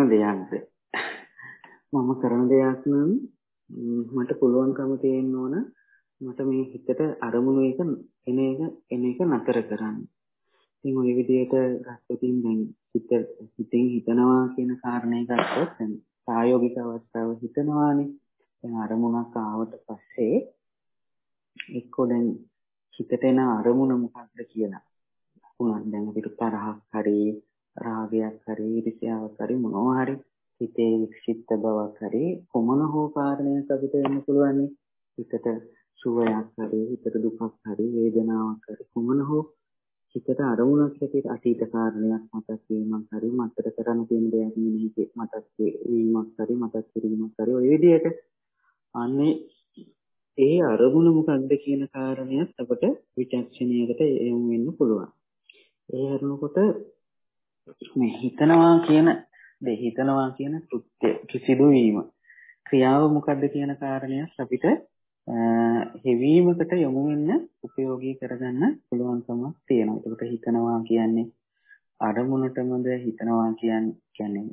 දෙයක් නම් මට පුළුවන්කම තියෙන්න ඕන මට මේ හිතට අරමුණු එක එන එක නතර කරන්න. ඉතින් ওই විදිහට ගත්තොතින් දැන් හිතෙන් හිතනවා කියන කාරණේ ගත්තොත් දැන් ප්‍රායෝගික අවස්ථාව හිතනවානේ. දැන් අරමුණක් ආවට පස්සේ එක්කෝ දැන් හිතට එන අරමුණ මොකක්ද කියලා. උනත් දැන් අපිට තරහක් හරි රාගයක් හරි ඊර්ෂ්‍යාවක් හරි මොනවා හරි හිතේ වික්ෂිප්ත බවක් හරි කොමන හෝ කාරණයක් අපිට වෙන්න පුළුවන්. හිතට සුවයක් හරි හිතට දුකක් හරි වේදනාවක් හරි කොමන හෝ හිතට අරමුණක් හැටියට අතීත කාරණයක් මතක් වීමක් හරි මතක කරන්න තියෙන දෙයක් නෙමෙයි මතක් වීමක් හරි මතක් කිරීමක් හරි ඔය විදිහට අනේ ඒ අරමුණ මොකක්ද කියන කාරණයක් අපට විචක්ෂණයකට යොමු වෙන්න පුළුවන්. ඒ හරනකොට මේ හිතනවා කියන කෘත්‍ය සිදුවීම ක්‍රියාව මොකක්ද කියන කාරණයක් අපිට හෙවීමකට යොමු වෙන්න උපයෝගී කරගන්න පුළුවන්කමක් තියෙනවා. ඒකට හිතනවා කියන්නේ අරමුණටමද හිතනවා කියන්නේ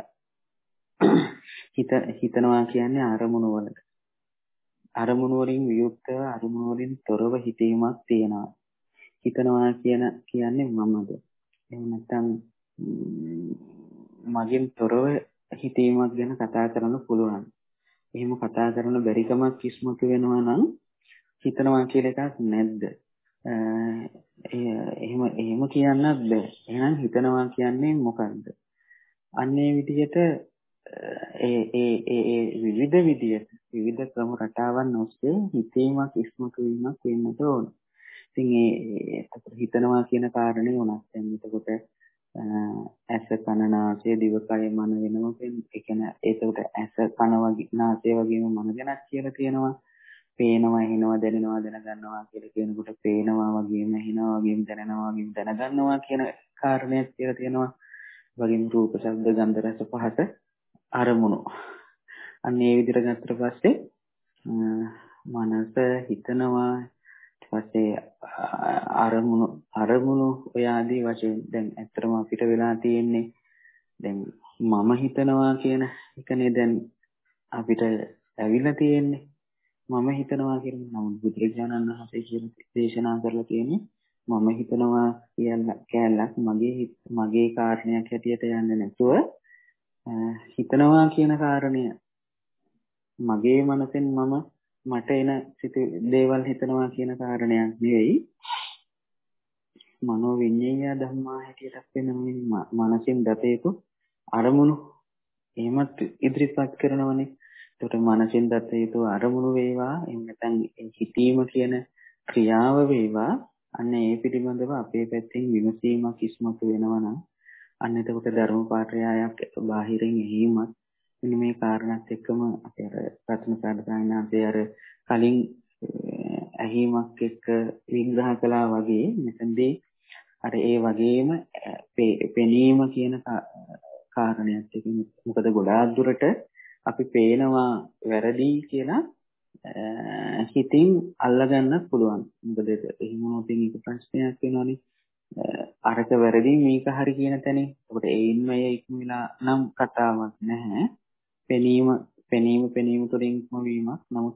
හිතනවා කියන්නේ අරමුණු වලින් වියුක්තව අරමුණු වලින් තොරව හිතීමක් තියෙනවා. හිතනවා කියන්නේ මමද? එහෙම නැත්නම් මගෙන් තොරව හිතීමක් ගැන කතා කරන්න පුළුවන්. එහෙම කතා කරන බැරිකමක් ඉස්මතු වෙනවා නම් හිතනවා කියලා එකක් නැද්ද? එහෙම කියන්නත් බෑ. එහෙනම් හිතනවා කියන්නේ මොකක්ද? අන්නේ විදිහට විවිධ ක්‍රම රටාවන් ඔස්සේ හිතීමක් ඉස්මතු වීමක් වෙන්නට ඕන. ඉතින් එතකොට හිතනවා කියන කාරණේ උනත් දැන් එතකොට ඇස කන නාසය දිවකය මන වෙනවා. ඒ කියන්නේ ඒකට ඇස කන වගේ නාසය වගේම මන ගැනත් කියලා තියෙනවා. පේනවා, ඇහෙනවා, දැනෙනවා, දැනගන්නවා කියලා කියනකොට පේනවා වගේම ඇහෙනවා වගේම දැනෙනවා වගේම දැනගන්නවා කියන කාරණයක් කියලා තියෙනවා. වගේම රූප, ශබ්ද, ගන්ධ, රස, පහස අරමුණු. අන්න ඒ විදිහට ගත්තට පස්සේ මනස හිතනවා, ඊට පස්සේ අරමුණු ඔය ආදී වශයෙන් දැන් ඇත්තටම අපිට වෙලා තියෙන්නේ දැන් මම හිතනවා කියන එකනේ දැන් අපිට ඇවිල්ලා තියෙන්නේ. මම හිතනවා කියන නමුත් බුදුරජාණන් වහන්සේ කියන දේශනා කරලා තියෙන්නේ මම හිතනවා කැලලක් මගේ කාරණයක් හැටියට යන්නේ නැතුව හිතනවා කියන කාරණය මගේ මනසෙන් මට එන දේවල් හිතනවා කියන කාරණයක් නෙවෙයි. මනෝ විඤ්ඤාය ධම්මා හැටියට වෙනවා මනසින් දත යුතු අරමුණු එහෙමත් ඉදිරිපත් කරනවනේ. ඒකට මනසින් දත යුතු අරමුණු වේවා එහෙම නැත්නම් හිතීම කියන ක්‍රියාව වේවා අන්න ඒ පිළිබඳව අපේ පැත්තෙන් විමසීමක් ඉස්මතු වෙනවා නම් අන්න එතකොට ධර්ම පාඨයයක් බාහිරින් එහිමත් මෙන්න මේ කාරණාත් එක්කම අපි අර රත්න සාධනාන්තයේ අර කලින් ඇහිමක් එක්ක විග්‍රහ කළා වගේ මෙතනදී අර ඒ වගේම පෙනීම කියන කාරණයක් එක්ක මොකද ගොඩාක් දුරට අපි පේනවා වැරදි කියලා හිතින් අල්ලගන්නත් පුළුවන්. මොකද එහෙම වුණොත් ඒක ප්‍රශ්නයක් වෙනවනේ. අරක වැරදි මේක හරි කියන තැනින්. ඒකට ඒින්ම ඉක්මලා නම් කතාවක් නැහැ. පෙනීම තුළින් ඉක්මවීමක්. නමුත්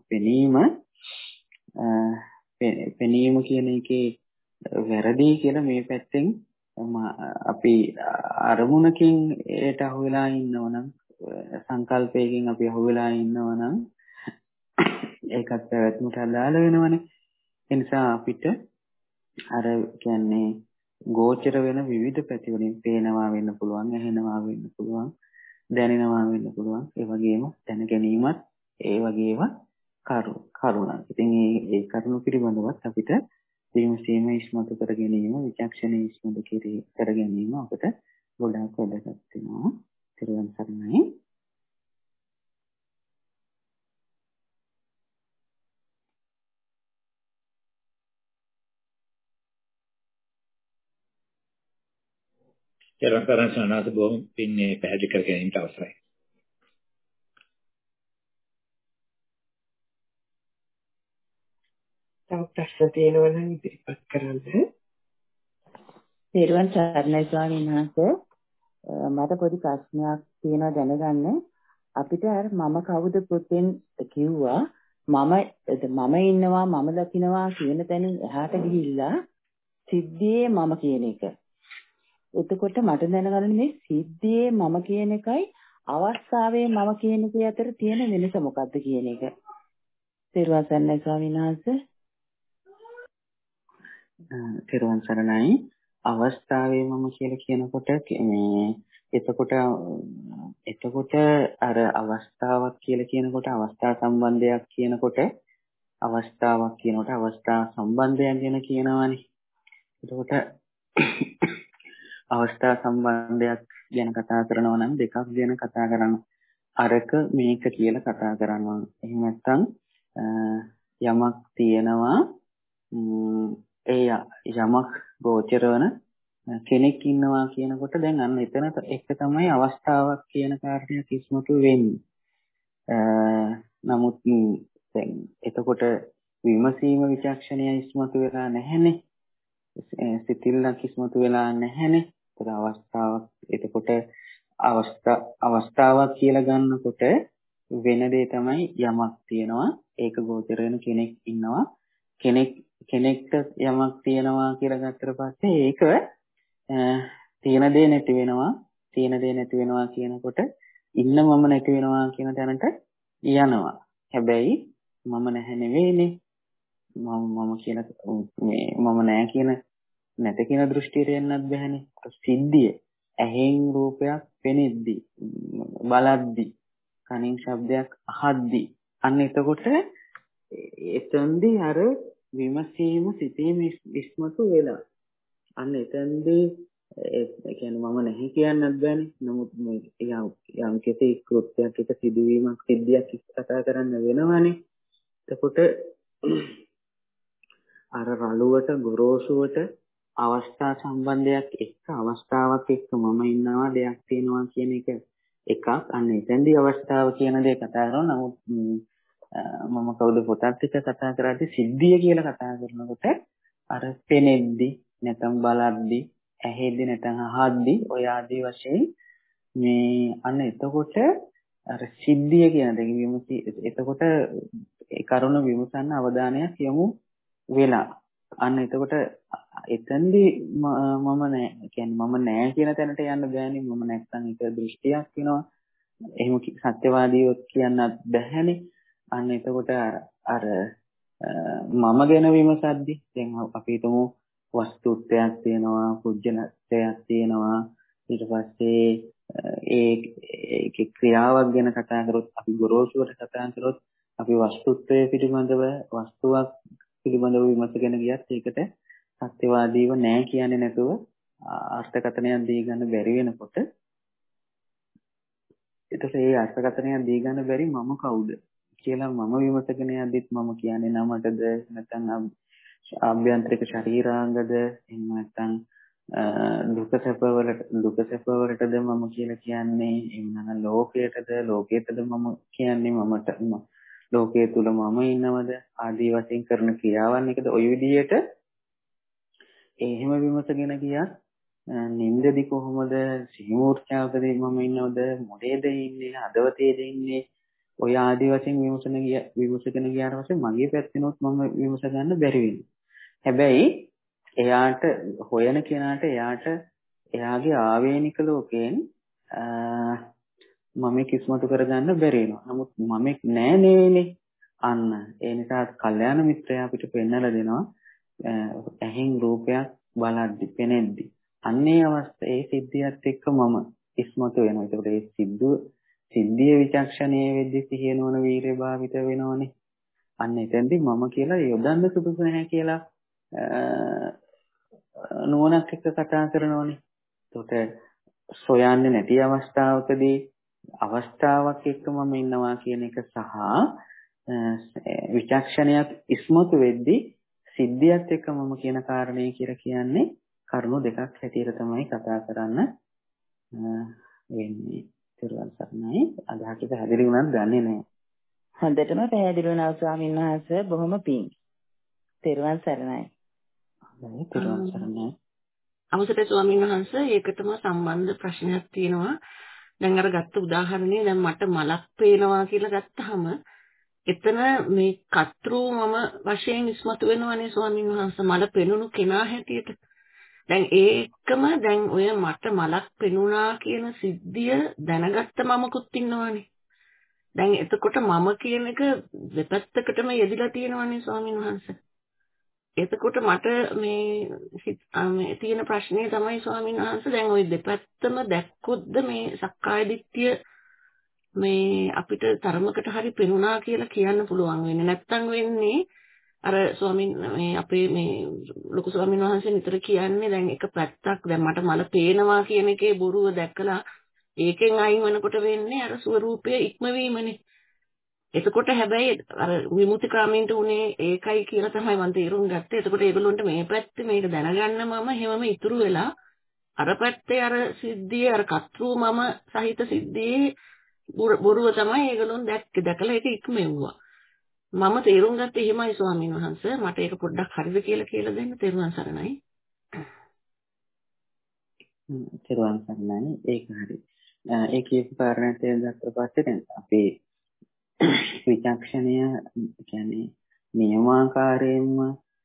පෙනීම කියන එකේ වැරදි කියලා මේ පැත්තෙන් අපි අරමුණකින් ඒට අහු වෙලා ඉන්නවනම් සංකල්පයකින් අපි අහු වෙලා ඉන්නවනම් ඒකත් පැවැත්මට අදාළ වෙනවනේ. ඒ නිසා අපිට අර කියන්නේ ගෝචර වෙන විවිධ පැති වලින් පේනවා වෙන්න පුළුවන්, ඇහෙනවා වෙන්න පුළුවන්, දැනෙනවා වෙන්න පුළුවන්. ඒ වගේම දැන ගැනීමත් ඒ වගේම කරුණක්. ඉතින් මේ කරුණු පිළිබඳවත් අපිට විමසීම ඉස්මතු කර ගැනීම, විචක්ෂණය ඉස්මතු කර ගැනීම අපිට ගොඩාක් වැදගත් වෙනවා. ත්‍රිවන් සරණයි. ත්‍රිවන් සරණයි බොහොම පින්නේ පැහැදිලි කර ගැනීමට අවසරයි. තව ප්‍රශ්න තියෙනවා නම් ඉදිරිපත් කරන්න. ත්‍රිවන් සරණයි ස්වාමීන් වහන්සේ මට පොඩි ප්‍රශ්නයක් තියෙනවා දැනගන්න. අපිට අර මම කවුද පුතෙන් කිව්වා මම ඉන්නවා මම දකින්නවා කියන තැනින් එහාට ගිහිල්ලා සිද්ධියේ මම කියන එක. එතකොට මට දැනගන්න මේ සිද්ධියේ මම කියන එකයි අවස්ථාවේ මම කියන එක අතර තියෙන වෙනස මොකක්ද කියන එක. ත්‍රිවන් සරණයි ස්වාමීන් වහන්සේ. ත්‍රිවන් සරණයි. අවස්ථාවේ මම කියලා කියනකොට එතකොට අර අවස්ථාවක් කියලා කියනකොට අවස්ථා සම්බන්ධයක් කියනකොට අවස්ථාවක් කියනකොට අවස්ථා සම්බන්ධයක් ගැන කියනවානේ. එතකොට අවස්ථා සම්බන්ධයක් ගැන කතා කරනවා නම් දෙකක් ගැන කතා කරනවා. අරක මේක කියලා කතා කරනවා. එහෙම නැත්නම් යමක් තියෙනවා ඒ යමක් ගෝචර වන කෙනෙක් ඉන්නවා කියනකොට දැන් අන්න එතන එක තමයි අවස්ථාවක් කියන කාරණයක් ඉස්මතු වෙන්නේ. නමුත් දැන් එතකොට විමසීම විචක්ෂණය ඉස්මතු වෙලා නැහැනේ. සිතිල්ලක් ඉස්මතු වෙලා නැහැනේ. ඒක අවස්ථාවක්. එතකොට අවස්ථාවක් කියලා ගන්නකොට වෙන දේ තමයි යමක් තියෙනවා ඒක ගෝචර වෙන කෙනෙක් ඉන්නවා. කෙනෙක්ට යමක් තියෙනවා කියලා ගත්තට පස්සේ ඒක තියෙන දේ නැති වෙනවා කියනකොට ඉන්න මම නැති වෙනවා කියන තැනට යනවා. හැබැයි මම නැහැ නෙවෙයිනේ. මම කියන මම නැහැ කියන නැත කියන දෘෂ්ටියට එන්නත් බැහැනේ. සිද්ධිය ඇහෙන් රූපයක් පෙනෙද්දි බලද්දි කනින් ශබ්දයක් අහද්දි අන්න එතකොට එතෙන්දී අර විමසීම සිතීම ඉස්මතු වෙලා අන්න එතෙන්දී ඒ කියන්නේ මම නැහැ කියන්නත් බෑනේ. නමුත් මේ යම් කිසි කෘත්‍යයක් එක සිදුවීමක් සිද්ධියක් කතා කරන්න වෙනවනේ. එතකොට අර රළුවට ගොරෝසුවට අවස්ථා සම්බන්ධයක් එක්ක අවස්ථාවක් එක්ක මම ඉන්නවා දෙයක් තියෙනවා කියන එකක් අන්න එතෙන්දී අවස්ථාව කියන දේ කතා කරනවා. නමුත් මම කවුද පොතත් එක්ක කතා කරද්දී සිද්ධිය කියලා කතා කරනකොට අර පෙනෙද්දි නැත්නම් බලද්දි ඇහෙද්දි නැත්නම් අහද්දි ඔය ආදී වශයෙන් මේ අන්න එතකොට අර සිද්ධිය කියන දේ විමුති එතකොට ඒ කරුණ විමසන්න අවධානයක් යොමු වෙලා අන්න එතකොට එතෙන්දී මම නෑ කියන්නේ මම නෑ කියන තැනට යන්න බෑනේ. මම නැත්නම් ඒක දෘෂ්ටියක් වෙනවා. එහෙම සත්‍යවාදීව කියන්නත් බැහැනේ. අන්න එතකොට අර මම ගැන විමසද්දි දැන් අපි හිතමු වස්තුත්වයක් තියෙනවා, පුජ්‍යලත්වයක් තියෙනවා. ඊට පස්සේ ඒකේ ක්‍රියාවක් ගැන කතා කරොත්, අපි ගොරෝසුවට කතා කරොත්, අපි වස්තුත්වයේ පිළිබඳව වස්තුවක් පිළිබඳව විමසගෙන ගියත් ඒකට සත්‍යවාදීව නෑ කියන්නේ නැතුව අර්ථකථනයක් දී ගන්න බැරි වෙනකොට එතකොට ඒ අර්ථකථනයක් දී ගන්න බැරි මම කවුද කියලා මම විමසගෙන යද්දිත් මම කියන්නේ නමටද නැත්නම් ආභ්‍යන්තරික ශරීරාංගද එහෙම නැත්නම් දුක සැපවලටද මම කියලා කියන්නේ එහෙම නැත්නම් ලෝකයටද මම කියන්නේ මමට ලෝකයේ තුල මම ඉන්නවද ආදී වශයෙන් කරන ක්‍රියාවන් එකද ඔය විදිහට එහෙම විමසගෙන ගියත් නින්දදි කොහොමද සිහිමූර්ඡාවකදී මම ඉන්නවද මොලේද ඉන්නේ හදවතේද ඉන්නේ ඔය ආදී වශයෙන් විමසගෙන ගියාට පස්සේ මගේ පැත්තෙනොත් මම විමස ගන්න බැරි වෙනවා. හැබැයි එයාට හොයන කෙනාට එයාගේ ආවේනික ලෝකයෙන් මම කිස්මතු කරගන්න බැරි වෙනවා. නමුත් මම නෑ නෙවෙයිනේ. අන්න ඒ නිසා කල්යාණ මිත්‍රයා අපිට පෙන්වලා දෙනවා ඇහෙන් රූපයක් බලද්දි පෙනෙද්දි අන්නේ අවස්ථාවේ ඒ සිද්ධියත් එක්ක මම ඉස්මතු වෙනවා. ඒකට ඒ සිද්ධිය විචක්ෂණයේ වෙද්දි සිහිය නොවන වීරිය භාවිත වෙනවනේ. අන්න එතෙන්දී මම කියලා යොදන්න සුදුසු නැහැ කියලා නුවණක් එක්ක කතා කරනවනේ. ඒකට සොයන්නේ නැති අවස්ථාවකදී අවස්ථාවක් එක්ක මම ඉන්නවා කියන එක සහ විචක්ෂණයක් ඉස්මතු වෙද්දී සිද්ධියත් එක්ක මම කියන කාරණේ කියලා කියන්නේ කරුණු දෙකක් හැටියට තමයි කතා කරන්න වෙන්නේ. තිරුවන් සරණයි. අදහස පැහැදිලි වුණාද දන්නේ නැහැ. හොඳටම පැහැදිලි වුණා ස්වාමීන් වහන්සේ. බොහොම පිං. තිරුවන් සරණයි. හොඳයි. තිරුවන් සරණයි. අවසරයි ස්වාමීන් වහන්සේ, ඒකටම සම්බන්ධ ප්‍රශ්නයක් තියෙනවා. දැන් අර ගත්ත උදාහරණය දැන් මට මලක් පේනවා කියලා ගත්තාම එතන මේ කතෘ මම වශයෙන් ඉස්මතු වෙනවනේ ස්වාමීන් වහන්සේ මල පෙනුණු කෙනා හැටියට. දැන් ඒකම දැන් ඔය මට මලක් පෙනුණා කියන සිද්ධිය දැනගත්ත මමකුත් ඉන්නවනේ. දැන් එතකොට මම කියන එක දෙපැත්තකටම යෙදිලා තියෙනවනේ ස්වාමීන් වහන්සේ. එතකොට මට මේ තියෙන ප්‍රශ්නේ තමයි ස්වාමීන් වහන්සේ දැන් ওই දෙපැත්තම දැක්කොත්ද මේ සක්කාය දිට්ඨිය මේ අපිට තරමකට හරි පෙනුණා කියලා කියන්න පුළුවන් වෙන්නේ නැත්තම් වෙන්නේ අර ස්වාමීන් මේ අපේ මේ ලොකු ස්වාමීන් වහන්සේ නිතර කියන්නේ දැන් එක පැත්තක් දැන් මට මල පේනවා කියන එකේ බොරුව දැකලා ඒකෙන් අයින් වෙනකොට වෙන්නේ අර ස්වરૂපයේ ඉක්මවීමනේ. එතකොට හැබැයි අර විමුක්ති ක්‍රමයට උනේ ඒකයි කියලා තමයි මම තේරුම් ගත්තේ. එතකොට ඒගොල්ලන්ට මේ පැත්තේ මේක දැනගන්න මම හැමම ඉතුරු වෙලා අර පැත්තේ අර සිද්ධියේ අර කතෘ මම සහිත සිද්ධියේ බොරුව තමයි ඒගොල්ලන් දැකලා ඒක ඉක්මෙව්වා. මම තේරුම් ගත්තේ එහෙමයි ස්වාමීන් වහන්සේ. මට ඒක පොඩ්ඩක් හරිද කියලා දෙන්න. තෙරුවන් සරණයි. තෙරුවන් සරණයි. ඒක හරි. ඒ කියපු කාරණා තේරුම් පස්සේ දැන් අපේ විචක්ෂණය කියන්නේ නියමාකාරයෙන්ම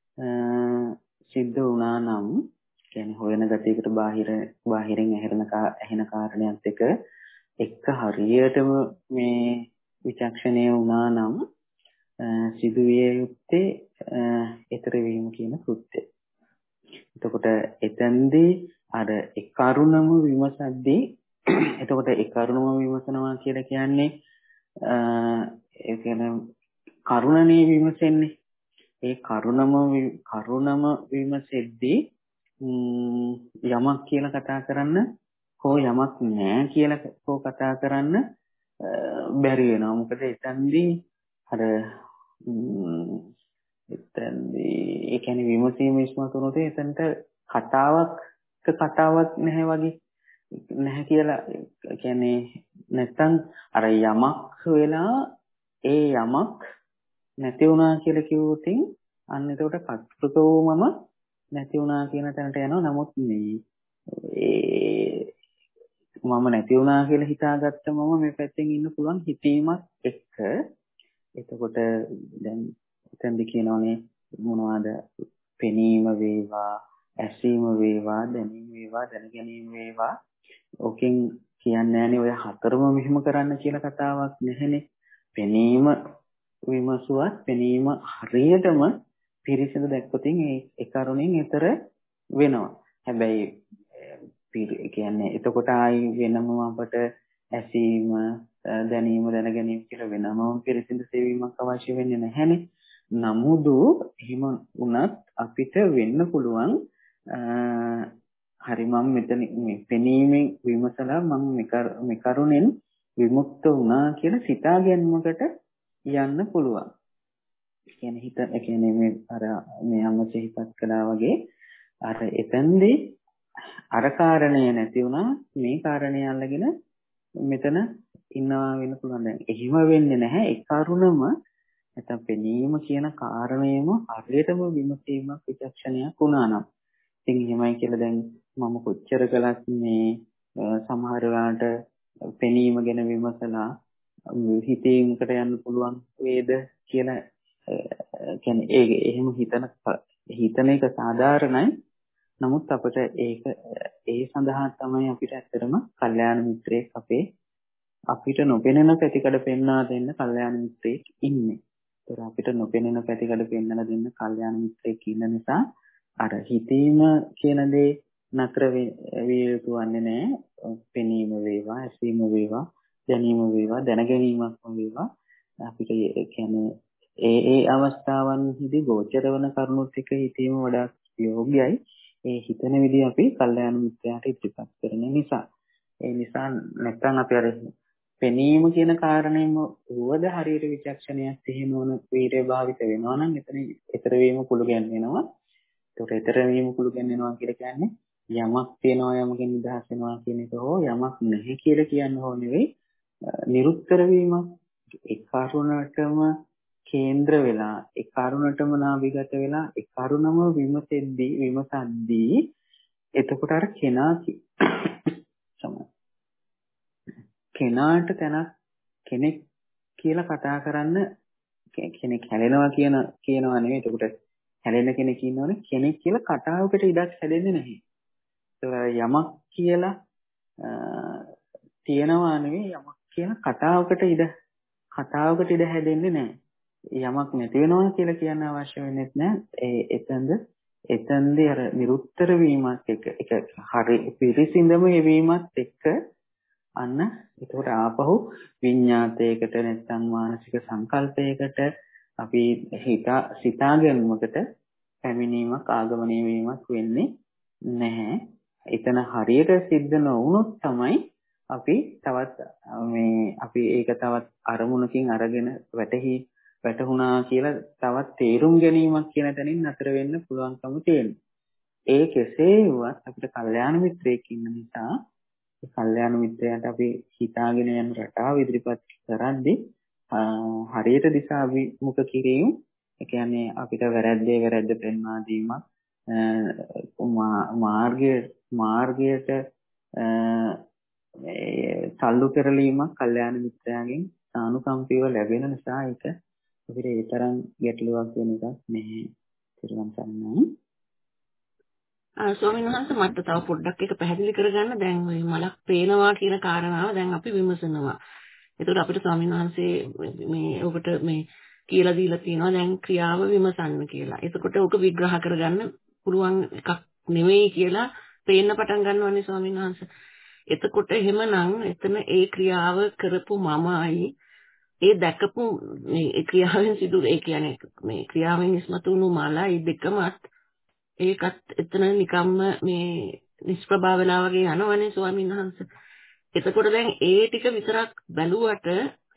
සිද්ධ වුණා නම් කියන්නේ හොයන ගතියකට බාහිරින් ඇහෙන කාරණයක් එක හරියටම මේ විචක්ෂණය වුණා නම් සිදුවිය යුත්තේ ඊතර වීම කියන කෘත්‍යය. එතකොට එතෙන්දී අර ඒ කරුණම විමසද්දී එතකොට ඒ කරුණම විමසනවා කියලා කියන්නේ ඒ කියන්නේ කරුණනේ විමසෙන්නේ. ඒ කරුණම විමසෙද්දී යමක් කියලා කතා කරන්න හෝ යමක් නෑ කියලා හෝ කතා කරන්න බැරි වෙනවා. මොකද එතෙන්දී අර එතෙන්දී ඒ කියන්නේ විමසීම ඉස්මතු වුණොත් එතනට කතාවක් නැහැ වගේ නැහැ කියලා කියන්නේ නැත්තම් අර යමක් වෙලා ඒ යමක් නැති වුණා කියලා කිව්වොත් අන්න එතකොට කර්තෘකවමම නැති වුණා කියන තැනට යනවා. නමුත් මේ මම නැති වුණා කියලා හිතාගත්ත මම මේ පැත්තෙන් ඉන්න පුළුවන් හිතීමත් එක්ක එතකොට දැන් එතෙන්ද කියනෝනේ මොනවාද පෙනීම වේවා ඇසීම වේවා දැනීම වේවා දැනගැනීම වේවා ඕකෙන් කියන්නේ නැහැනේ ඔය හතරම මෙහෙම කරන්න කියලා කතාවක් නැහැනේ. පෙනීම විමසුවත් පෙනීම හරියටම පිරිසිදු දැක්කොතින් ඒ කරුණෙන් ඈතර වෙනවා. හැබැයි කියන්නේ එතකොට ආයි වෙනම අපට ඇසීම දැනීම දැනගැනීම කියලා වෙනම පිරිසිදු සෙවීමක් අවශ්‍ය වෙන්නේ නැහැනේ. නමුදු එහෙම වුණත් අපිට වෙන්න පුළුවන් හරි මම මෙතන මේ පෙනීමෙන් විමසලා මම මේ කරුණෙන් විමුක්ත වුණා කියලා සිතා ගැනීමකට යන්න පුළුවන්. කියන්නේ මේ අර මේ අම්මසේ හිතක් කළා වගේ අර එතෙන්දී අර කාරණය නැති වුණා මේ කාරණය අල්ලගෙන මෙතන ඉන්නවා වෙන්න පුළුවන්. දැන් එහෙම වෙන්නේ නැහැ. ඒ කරුණම නැත්නම් පෙනීම කියන කාරණයම හරියටම විමසීමක් විචක්ෂණයක් වුණා නම් ඉතින් එහෙමයි කියලා දැන් මම කොච්චර කළත් මේ සමහර වෙලාවට පෙනීම ගැන විමසලා හිතේකට යන්න පුළුවන් වේද කියලා කියන්නේ එහෙම හිතන එක සාධාරණයි. නමුත් අපිට ඒ සඳහා තමයි අපිට ඇත්තටම කල්යාණ මිත්‍රයෙක් අපිට නොපෙනෙන පැතිකඩ පෙන්වා දෙන්න කල්යාණ මිත්‍රයෙක් ඉන්නේ. ඒතර අපිට නොපෙනෙන පැතිකඩ පෙන්වලා දෙන්න කල්යාණ මිත්‍රයෙක් ඉන්න නිසා අර හිතීම කියන දේ නතර විය යුතු වන්නේ නැහැ. පෙනීම වේවා, ඇසීම වේවා, දැනීම වේවා, දැනගැනීමක් වේවා අපිට කියන්නේ ඒ අවස්ථාවන්හිදී ගෝචර වන කරුණුත් එක්ක හිතීම වඩා යෝග්‍යයි. ඒ හිතන විදිහ අපි කල්යාණ මිත්‍රයාට ඉදිරිපත් කරන නිසා. ඒ නිසා නැත්තම් අපි අර පෙනීම කියන කාරණේම වුවද හරියට විචක්ෂණයක් තියෙනවන වීර්ය භාවිත වෙනවා නම් එතන ඊතර වීම කුළු ගැන්වෙනවා. ඒකට ඊතර වීම කුළු ගැන්වෙනවා කියලා කියන්නේ යමක් තියෙනවා යමකින් නිදහස් වෙනවා කියන එක හෝ යමක් නැහැ කියලා කියන්නේ හෝ නෙවෙයි. නිරුත්තර වීමක් ඒ කරුණටම කේන්ද්‍ර වෙලා ඒ කරුණටම නාභිගත වෙලා ඒ කරුණම විමසද්දී එතකොට අර කෙනාට තැනක් කෙනෙක් කියලා කතා කරන්න කෙනෙක් හැලෙනවා කියනවා නෙවෙයි. එතකොට හැලෙන කෙනෙක් ඉන්නවනේ කෙනෙක් කියලා කතාවකට ඉඩක් හැදෙන්නේ නැහැ. ඒක යමක් කියලා තියනවා නෙවෙයි යමක් කියන කතාවකට ඉඩ හැදෙන්නේ නැහැ. යමක් නැති වෙනවා කියලා කියන්න අවශ්‍ය වෙන්නේ නැහැ. එතෙන්දී අර නිරුත්තර වීමත් එක්ක ඒක හරි පිරිසිඳම වීමත් එක්ක අන්න එතකොට ආපහු විඤ්ඤාතයකට නැත්නම් මානසික සංකල්පයකට අපි සිතා ගැනීමකට පැමිණීමක් ආගමනය වීමක් වෙන්නේ නැහැ. එතන හරියට සිද්ධ නොවුනොත් තමයි අපි ඒක තවත් අරමුණකින් අරගෙන වැටහුණා කියලා තවත් තේරුම් ගැනීමක් කියන තැනින් නතර වෙන්න පුළුවන්කම තියෙනවා. ඒ කෙසේ වුවත් අපිට කල්යාණ මිත්‍රයෙක් ඉන්න නිසා ඒ කල්යාණ මිත්‍රයාට අපි හිතාගෙන යන රටාව ඉදිරිපත් කරද්දී හරියට දිශාවිමුඛ කිරීම ඒ කියන්නේ අපිට වැරද්ද පෙන්වා දීමක් මාර්ගයට තල්ලු කරලීමක් කල්යාණ මිත්‍රයාගෙන් සානුකම්පීව ලැබෙන නිසා ඒක අපිට ඒ තරම් ගැටලුවක් වෙන එකක් නෙමෙයි. තිරුවන් සරණයි. ස්වාමීන් වහන්සේ මට තව පොඩ්ඩක් එක පැහැදිලි කරගන්න. දැන් ওই මලක් පේනවා කියන කාරණාව දැන් අපි විමසනවා. ඒකට අපිට ස්වාමීන් වහන්සේ මේ ඔබට මේ කියලා දීලා තියෙනවා දැන් ක්‍රියාව විමසන්න කියලා. එතකොට ඕක විග්‍රහ කරගන්න පුළුවන් එකක් නෙමෙයි කියලා පේන්න පටන් ගන්නවානේ ස්වාමීන් වහන්සේ. එතකොට එහෙමනම් එතන ඒ ක්‍රියාව කරපු මමයි ඒ දැකපු මේ ක්‍රියාවෙන් සිදු ඒ කියන්නේ මේ ක්‍රියාවෙන් ඉස්මතු වුණු මලයි දෙකමත් ඒකත් එතන නිකම්ම මේ නිෂ්ප්‍රභා වෙලා වගේ යනවනේ ස්වාමීන් වහන්සේ. එතකොට දැන් ඒ ටික විතරක් බැලුවට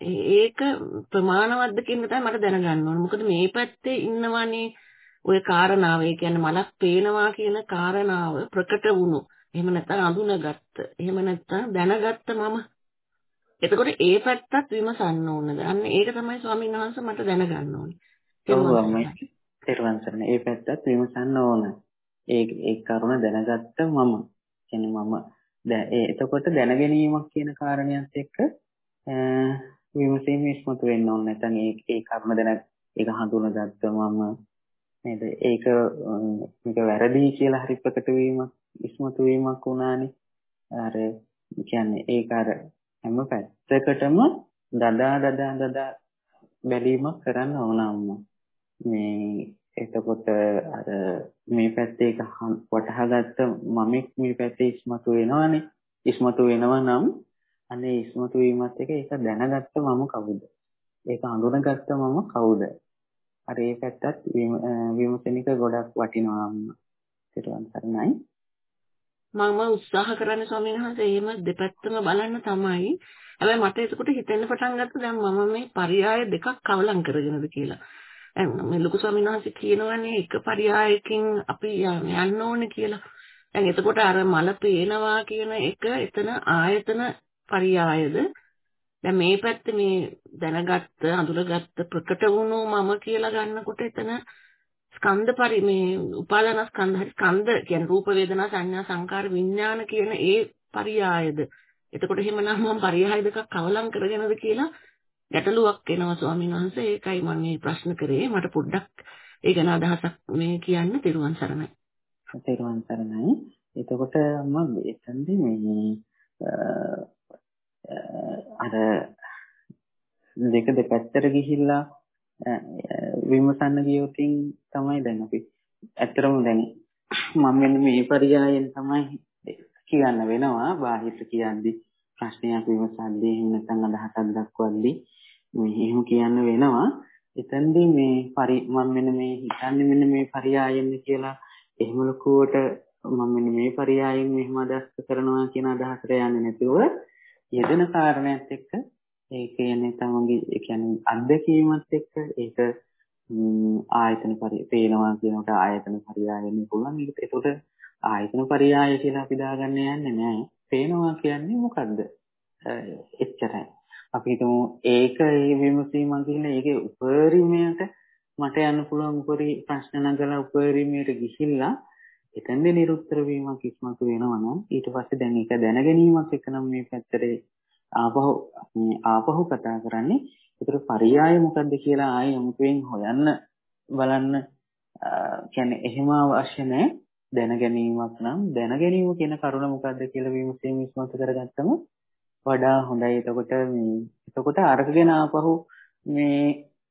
ඒක ප්‍රමාණවත්ද කියන තමයි මට දැනගන්න ඕන. මොකද මේ පැත්තේ ඉන්නවනේ ඔය කාරණාව. ඒ කියන්නේ මලක් පේනවා කියන කාරණාව ප්‍රකට වුණු. එහෙම නැත්නම් අඳුනගත්ත. එහෙම නැත්නම් දැනගත්ත මම. එතකොට ඒ පැත්තත් විමසන්න ඕනද? අන්න ඒක තමයි ස්වාමීන් වහන්සේ මට දැනගන්න ඕනේ. තෙරුවන් සරණයි. ඒ පැත්තත් විමසන්න ඕන. ඒ කරුණ දැනගත්ත මම. කියන්නේ මම එතකොට දැනගැනීමක් කියන කාරණයක් එක්ක විමසීම ඉස්මතු වෙන්න ඕන. නැත්නම් ඒ කරුණ ඒක හඳුනාගත්ත මම නේද? මේක වැරදි කියලා හරි ප්‍රකට වීමක් ඉස්මතු වීමක් වුණානේ. අර කියන්නේ ඒක අර හැම පැත්තකටම දදා බැලීමක් කරන්න ඕන අම්මා. මේ එතකොට අර මේ පැත්තේ එක වටහාගත්ත මමෙක් මේ පැත්තේ ඉස්මතු වෙනවනේ. ඉස්මතු වෙනවා නම් අනේ ඉස්මතු වීමත් එක ඒක දැනගත්ත මම කවුද? ඒක හඳුනාගත්ත මම කවුද? අර ඒ පැත්තත් විමසනික ගොඩක් වටිනවා අම්මා. ඊට සරණයි. මම උත්සාහ කරන්නේ ස්වාමීන් වහන්සේ එහෙම දෙපැත්තම බලන්න තමයි. හැබැයි මට එතකොට හිතෙන්න පටන් ගත්තා දැන් මම මේ පරයය දෙකක් කවලම් කරගෙනද කියලා. දැන් මේ ලොකු ස්වාමීන් වහන්සේ කියනවානේ එක පරයයකින් අපි යන්න ඕනේ කියලා. දැන් එතකොට අර මල පේනවා කියන එක එතන ආයතන පරයයද? දැන් මේ පැත්තේ මේ දැනගත්ත අඳුරගත්ත ප්‍රකට වුණු මම කියලා ගන්නකොට එතන ස්කන්ධ මේ උපාදාන ස්කන්ධ හරි ස්කන්ධ කියන්නේ රූප වේදනා සංඥා සංකාර විඥාන කියන ඒ පරයයද? එතකොට එහෙමනම් මම පරයය දෙකක් කවලම් කරගෙනද කියලා ගැටලුවක් එනවා ස්වාමීන් වහන්සේ. ඒකයි මම මේ ප්‍රශ්න කරේ. මට පොඩ්ඩක් ඒ ගැන අදහසක් මේ කියන්න. තෙරුවන් සරණයි. තෙරුවන් සරණයි. එතකොට මම එතනදී මේ අර දෙක දෙපැත්තට ගිහිල්ලා විමසන්න ගියොතින් තමයි දැන් අපි ඇත්තටම දැන් මම මෙන්න මේ පරියායෙන් තමයි කියන්න වෙනවා. බාහිර කියන්නේ ප්‍රශ්නයක් විමසද්දී එහෙම නැත්නම් අදහසක් දක්වද්දී එහෙම කියන්න වෙනවා. එතෙන්දී මේ මම මෙන්න මේ හිතන්නේ මෙන්න මේ පරියායෙන් කියලා එහෙම ලකුවට මම මෙන්න මේ පරියායෙන් මෙහෙම අදහස් කරනවා කියන අදහසට යන්නේ නැතුව යෙදෙන කාරණයක් එක්ක ඒ කියන්නේ තමන්ගේ ඒ කියන්නේ අත්දැකීමත් එක්ක ඒක ආයතන පේනවා කියනකොට ආයතන පරියාය වෙන්න පුළුවන්. ඒකට ආයතන පරියාය කියලා අපි දාගන්න යන්නේ නැහැ. පේනවා කියන්නේ මොකද්ද? එච්චරයි. අපි හිතමු ඒක ඒ විමසීම කියන්නේ ඒකේ උපරිමයට මට යන්න පුළුවන් උපරි ප්‍රශ්න නගලා උපරිමයට ගිහිල්ලා එතෙන්දී නිරුත්තර වීමක් ඉස්මතු වෙනවා නම් ඊට පස්සේ දැන් ඒක දැනගැනීමක් එක නම් මේ පැත්තට ආපහු කතා කරන්නේ. ඒතර පරියාය මොකද්ද කියලා ආයෙ අමුතුවෙන් හොයන්න බලන්න කියන්නේ එහෙම අවශ්‍ය නැහැ. දැනගැනීමක් නම් දැනගැනීම කියන කරුණ මොකද්ද කියලා විමසීම ඉස්මතු කරගත්තම වඩා හොඳයි. එතකොට අරගෙන ආපහු මේ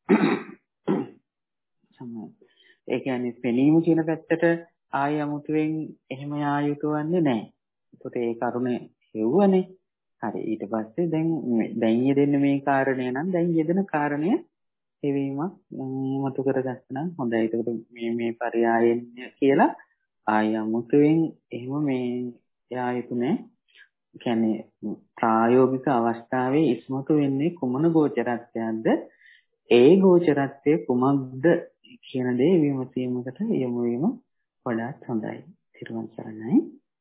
ඒ කියන්නේ පෙනීම කියන පැත්තට ආයෙ අමුතුවෙන් එහෙම ආයුතුවන්නේ නැහැ. ඒකට ඒ කරුණ හෙව්වනේ. හරි ඊට පස්සේ දැන් යෙදෙන්නේ මේ කාරණය නම් දැන් යෙදෙන කාරණය හේවීමක් මතු කරගන්න හොඳයි. ඒකට මේ පරයයන් කියලා ආය අමුතුවෙන් එහෙම මේ ආයතුනේ කියන්නේ ප්‍රායෝගික අවස්ථාවේ ඉස්මතු වෙන්නේ කුමන ගෝචරත්වයක්ද? ඒ ගෝචරත්වයේ කුමක්ද කියන දේ විමසීමකට යොමු වීම වඩාත් හොඳයි. ත්‍රිවන් සරණයි.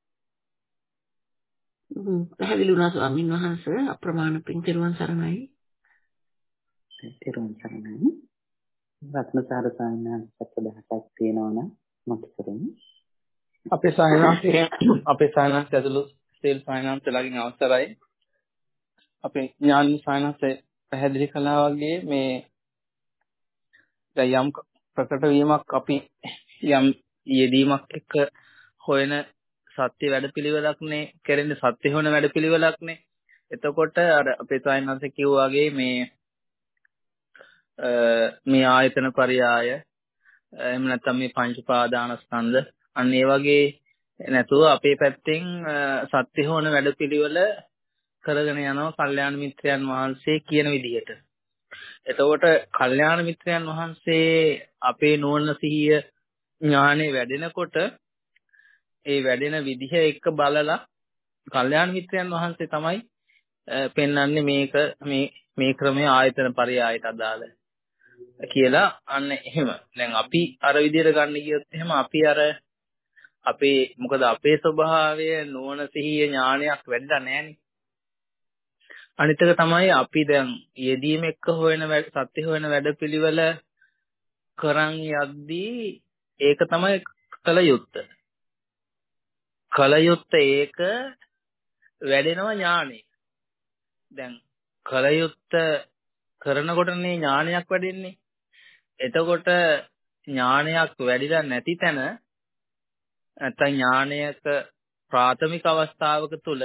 පැහැදිලි වුණා ස්වාමීන් වහන්සේ. අප්‍රමාණ පින්. ත්‍රිවන් සරණයි. ත්‍රිවන් සරණයි. රත්නසාර සායනා සත්‍යදහසක් තියෙනවනම් මත කරමු. අපේ සායනාංශ ඇතුළු සීල් සායනාංශලාගෙන් අවසරයි. අපේ ඥාන සායනාංශ පැහැදිලි කළා වගේ මේ යම් ප්‍රකට වීමක් අපි යම් යෙදීමක් එක්ක හොයන සත්‍ය වැඩපිළිවෙලක්නේ කරන්නේ. සත්‍ය හොයන වැඩපිළිවෙලක්නේ. එතකොට අර අපේ සායනාංශ කිව්වා වගේ මේ ආයතන පරියාය එහෙම නැත්නම් මේ පංච උපාදානස්කන්ධ අන්න ඒ වගේ නැතුව අපේ පැත්තෙන් සත්‍ය හොන වැඩපිළිවෙල කරගෙන යනවා කල්යාණ මිත්‍රයන් වහන්සේ කියන විදිහට. එතකොට කල්යාණ මිත්‍රයන් වහන්සේ අපේ නුවණ සිහිය ඥානෙ වැඩෙනකොට ඒ වැඩෙන විදිහ එක්ක බලලා කල්යාණ මිත්‍රයන් වහන්සේ තමයි පෙන්වන්නේ මේක මේ මේ ක්‍රමය ආයතන පරයයට අදාළ කියලා අන්න එහෙම. දැන් අපි අර විදිහට ගන්න කියොත් එහෙම අපි අර මොකද අපේ ස්වභාවය නුවණ සිහිය ඥානයක් වැඩිලා නැහැනේ. අනිත් එක තමයි අපි දැන් යෙදීම එක්ක හොයන සත්‍ය හොයන වැඩපිළිවෙල කරන් යද්දී ඒක තමයි කල යුත්තේ. කල යුත්තේ ඒක වැඩෙනවා ඥානෙ. දැන් කල යුත්තේ කරනකොටනේ ඥානයක් වැඩෙන්නේ. එතකොට ඥානයක් වැඩිලා නැති තැන නැත්නම් ඥානයක ප්‍රාථමික අවස්ථාවක තුල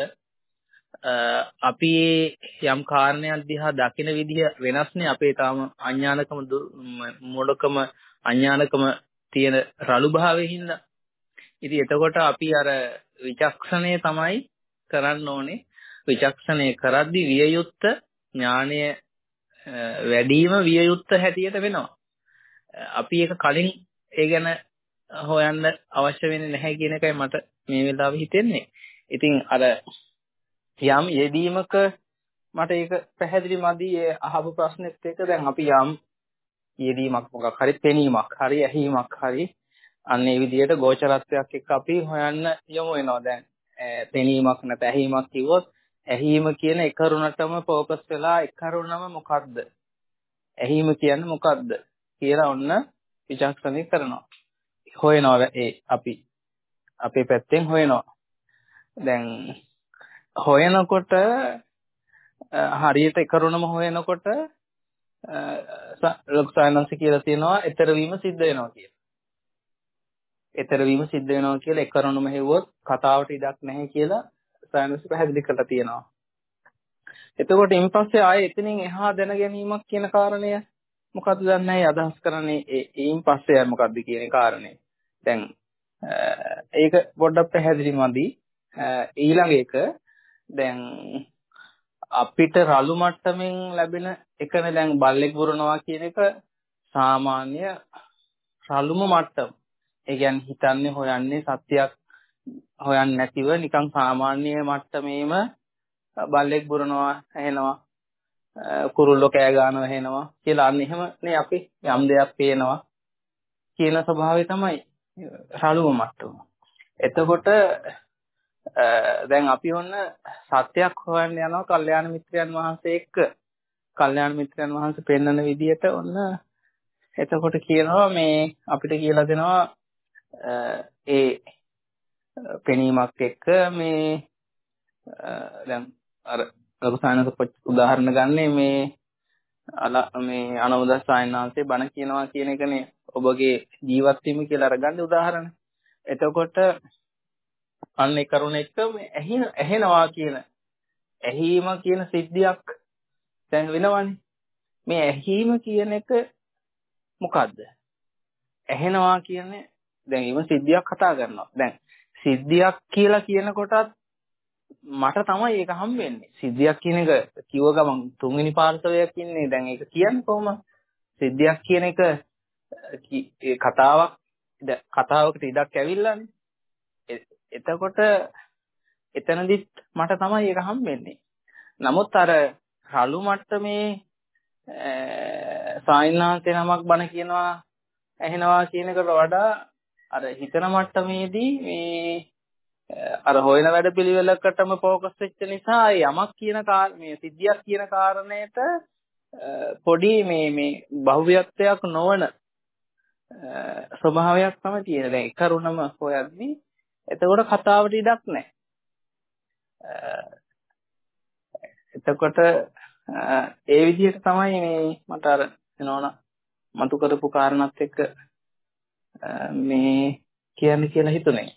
අපි යම් කාරණයක් දිහා දකින විදිහ වෙනස්නේ. අපේ තාම අඥානකම මොඩකම අඥානකම තියෙන රළු භාවයේ හින්දා. ඉතින් එතකොට අපි අර විචක්ෂණය තමයි කරන්න ඕනේ. විචක්ෂණය කරද්දී වියයුත්ත ඥානය වැඩිම වියයුත්ත හැටියට වෙනවා. අපි ඒක කලින් ඒ ගැන හොයන්න අවශ්‍ය වෙන්නේ නැහැ කියන එකයි මට මේ වෙලාවේ හිතෙන්නේ. ඉතින් අර යම් යෙදීමක මට ඒක පැහැදිලි මදි ඒ අහපු ප්‍රශ්නෙත් එක්ක. දැන් අපි යම් යෙදීමක් මොකක් හරි පෙනීමක් හරි ඇහිීමක් හරි අන්න ඒ විදිහට ගෝචරත්වයක් එක්ක අපි හොයන්න යමු වෙනවා. දැන් පෙනීමක් නැත ඇහිීමක් කිව්වොත් ඇහිීම කියන එක කරුණටම ફોකස් වෙලා එක කරුණම මොකද්ද? ඇහිීම කියන්නේ මොකද්ද කියලා ඔන්න විචක්ෂණය කරනවා. හොයනවා අපි අපේ පැත්තෙන් හොයනවා. දැන් හොයනකොට හරියට කරුණම හොයනකොට ලොක්සානන්ස කියලා තියෙනවා ඊතර වීම සිද්ධ වෙනවා කියලා. ඊතර වීම සිද්ධ වෙනවා කියලා ඒ කරුණම හෙව්වොත් කතාවට ඉඩක් නැහැ කියලා සායනස් පැහැදිලි කරලා තියෙනවා. එතකොට ඉන්පස්සේ ආයේ එතනින් එහා දැන ගැනීමක් කියන කාරණය මොකද්ද දන්නේ අදහස් කරන්නේ ඒයින් පස්සේ මොකද්ද කියන කාරණය. දැන් ඒක පොඩ්ඩක් පැහැදිලි මදි. ඊළඟ එක දැන් අපිට රළු මට්ටමින් ලැබෙන එකනේ දැන් බල්ලෙක් බුරනවා කියන එක සාමාන්‍ය රළුම මට්ටම. ඒ කියන්නේ හිතන්නේ හොයන්නේ සත්‍යයක් හොයන්නේ නැතිව නිකන් සාමාන්‍ය මට්ටමේම බල්ලෙක් බුරනවා ඇහෙනවා කුරුල්ලෝ කෑ ගන්නවා ඇහෙනවා කියලා අන්න එහෙමනේ අපි යම් දෙයක් පේනවා කියන ස්වභාවය තමයි රළුම මට්ටම. එතකොට දැන් අපි ඔන්න සත්‍යයක් හොයන්න යනවා කල්යාණ මිත්‍රයන් වහන්සේ එක්ක. කල්යාණ මිත්‍රයන් වහන්සේ පෙන්වන විදිහට ඔන්න එතකොට කියනවා මේ අපිට කියලා දෙනවා ඒ පෙනීමක් එක්ක මේ දැන් අර ලොකුසානක උදාහරණ ගන්නේ මේ අනවදස් සායනාංශේ බණ කියනවා කියන එකනේ ඔබගේ ජීවත් වීම කියලා අරගන්න උදාහරණ. එතකොට අන්න ඒ කරුණ එක්ක මේ ඇහෙනවා කියන ඇහිීම කියන සිද්ධියක් දැන් වෙනවනේ. මේ ඇහිීම කියන එක මොකද්ද? ඇහෙනවා කියන්නේ දැන් ඊම සිද්ධියක් කතා කරනවා. දැන් සිද්ධියක් කියලා කියනකොටත් මට තමයි ඒක හම්බෙන්නේ. සිද්ධියක් කියන එක කිව්ව ගමන් තුන්වෙනි පාර්ශවයක් ඉන්නේ. දැන් ඒක කියන්නේ කොහොමද? සිද්ධියක් කියන එක කතාවකට ඉඩක් ඇවිල්ලානේ. එතකොට එතනදිත් මට තමයි ඒක හම්බෙන්නේ. නමුත් අර රළු මට්ටමේ සායනාන්තේ නමක් බණ කියනවා ඇහෙනවා කියන එකට වඩා අර හිතන මට්ටමේදී මේ අර හොයන වැඩ පිළිවෙලකටම ફોකස් වෙච්ච නිසා යමක් කියන මේ සිද්ධියක් කියන කාරණයට පොඩි මේ බහුව්‍යක්තයක් නොවන ස්වභාවයක් තමයි තියෙන. දැන් ඒ කරුණම හොයද්දී එතකොට කතාවට ඉඩක් නැහැ. එතකොට ඒ විදිහට තමයි මේ මට අර එනවන මතු කරපු කාරණාත් එක්ක මේ කියන්නේ කියලා හිතුනේ.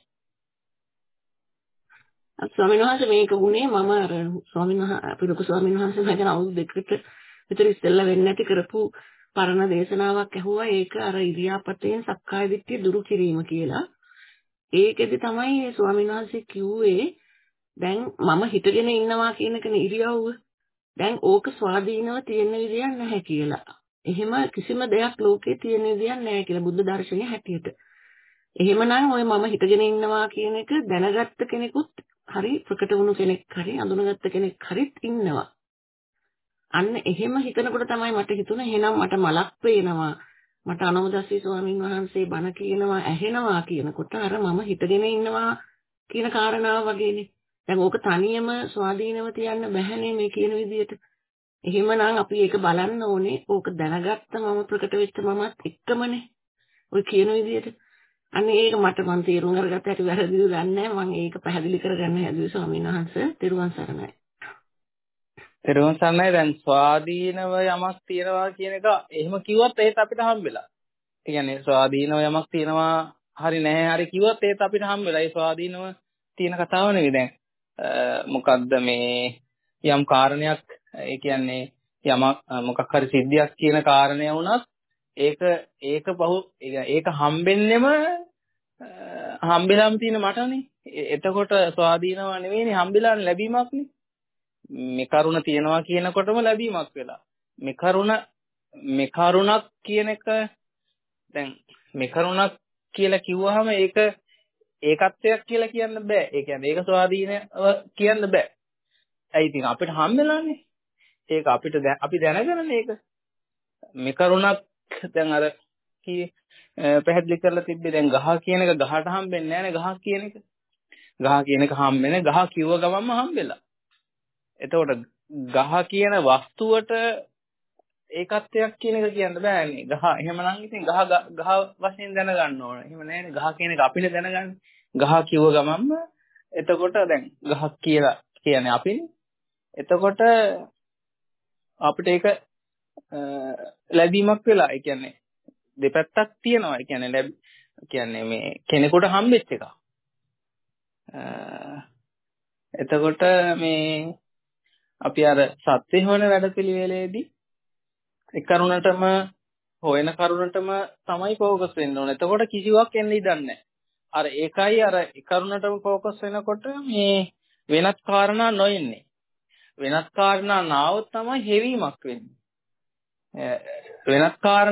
ස්වාමීන් වහන්සේ මේක වුණේ මම අර අපේ ලොකු ස්වාමීන් වහන්සේ මගෙන් අවුරුදු දෙකකට විතර ඉස්සෙල්ලා වෙන්නේ නැති කරපු පරණ දේශනාවක් ඇහුවා. ඒක අර ඉරියාපතෙන් සක්කාය දිට්ඨිය දුරු කිරීම කියලා. ඒකෙදි තමයි මේ ස්වාමීන් වහන්සේ කිව්වේ දැන් මම හිතගෙන ඉන්නවා කියන කෙනේ ඉරියව්ව. දැන් ඕක ස්වාධීනව තියෙන විදියක් නැහැ කියලා. එහෙම කිසිම දෙයක් ලෝකේ තියෙන විදියක් නැහැ කියලා බුද්ධ දර්ශනය හැටියට. එහෙමනම් ඔය මම හිතගෙන ඉන්නවා කියන එක දැනගත්ත කෙනෙකුත් හරි ප්‍රකට වුණු කෙනෙක් හරි අඳුනගත්ත කෙනෙක් හරිත් ඉන්නවා. අන්න එහෙම හිතනකොට තමයි මට හිතුනේ එහෙනම් මට මලක් පේනවා. මට අනෝමදස්සී ස්වාමීන් වහන්සේ බණ කියනවා ඇහෙනවා කියනකොට අර මම හිතගෙන ඉන්නවා කියන කාරණාව වගේනේ. දැන් ඕක තනියම ස්වාධීනව තියන්න බැහැනේ මේ කියන විදිහට. එහෙමනම් අපි ඒක බලන්න ඕනේ. ඕක දැනගත්ත මම ප්‍රකට වෙච්ච මමත් එක්කමනේ. ඔය කියන විදිහට. අන්න ඒක මට මන් තේරුම් අරගත්ත හැටි වැරදිද දන්නේ නැහැ. මම ඒක පැහැදිලි කරගන්න හැදුවේ ස්වාමීන් වහන්සේ. ත්‍රිවන් සරණයි. ත්‍රිවන් සරණයි. දැන් ස්වාධීනව යමක් තියනවා කියන එක එහෙම කිව්වත් ඒත් අපිට හම්බෙලා. ඒ කියන්නේ ස්වාධීනව යමක් තියනවා හරි නැහැ හරි කිව්වත් ඒත් අපිට හම්බෙලා. ඒ ස්වාධීනව තියෙන කතාව නෙවෙයි. දැන් මොකද්ද මේ යම් කාරණයක් ඒ කියන්නේ යමක් මොකක් හරි සිද්ධියක් කියන කාරණය වුණත් ඒක හම්බෙන්නෙම හම්බෙලාම තියෙන මටනේ. එතකොට ස්වාධීනව නෙවෙයිනේ හම්බෙලා ලැබීමක්නේ. මේ කරුණ තියනවා කියනකොටම ලැබීමක් වෙලා. මේ කරුණක් කියන එක දැන් මේ කරුණක් කියලා කිව්වහම ඒක ඒකත්වයක් කියලා කියන්න බෑ. ඒ කියන්නේ ඒක ස්වාධීනව කියන්න බෑ. ඇයි ඉතින් අපිට හම්බෙලානේ. ඒක අපි දැනගන්නේ ඒක. මේ කරුණක් දැන් අර පැහැදිලි කරලා තිබ්බේ දැන් ගහ කියන එක ගහට හම්බෙන්නේ නැහැ නේ ගහ කියන එක. ගහ කියන එක හම්බෙන්නේ ගහ කිව්ව ගමන්ම හම්බෙලා. එතකොට ගහ කියන වස්තුවට ඒකත්වයක් කියන එක කියන්න බෑනේ. ගහ එහෙමනම් ඉතින් ගහ වශයෙන් දැනගන්න ඕන. එහෙම නැහැනේ ගහ කියන එක අපිනේ දැනගන්නේ. ගහ කිව්ව ගමන්ම එතකොට දැන් ගහක් කියලා කියන්නේ අපිනේ. එතකොට අපිට ඒක ලැබීමක් වෙලා. ඒ කියන්නේ දෙපැත්තක් තියෙනවා. ඒ කියන්නේ මේ කෙනෙකුට හම්බෙච්ච එක. එතකොට මේ අපි අර සත්‍ය හොයන වැඩපිළිවෙලේදී ඒ කරුණටම හොයන කරුණටම තමයි ફોකස් වෙන්න ඕනේ. එතකොට කිසිවක් එන්නේ ඉදන්නේ අර ඒකයි අර ඒ කරුණටම ફોකස් වෙනකොට මේ වෙනත් කාරණා නොෙන්නේ. වෙනත් කාරණා නාවොත් තමයි හෙවීමක් වෙන්නේ. වෙනත්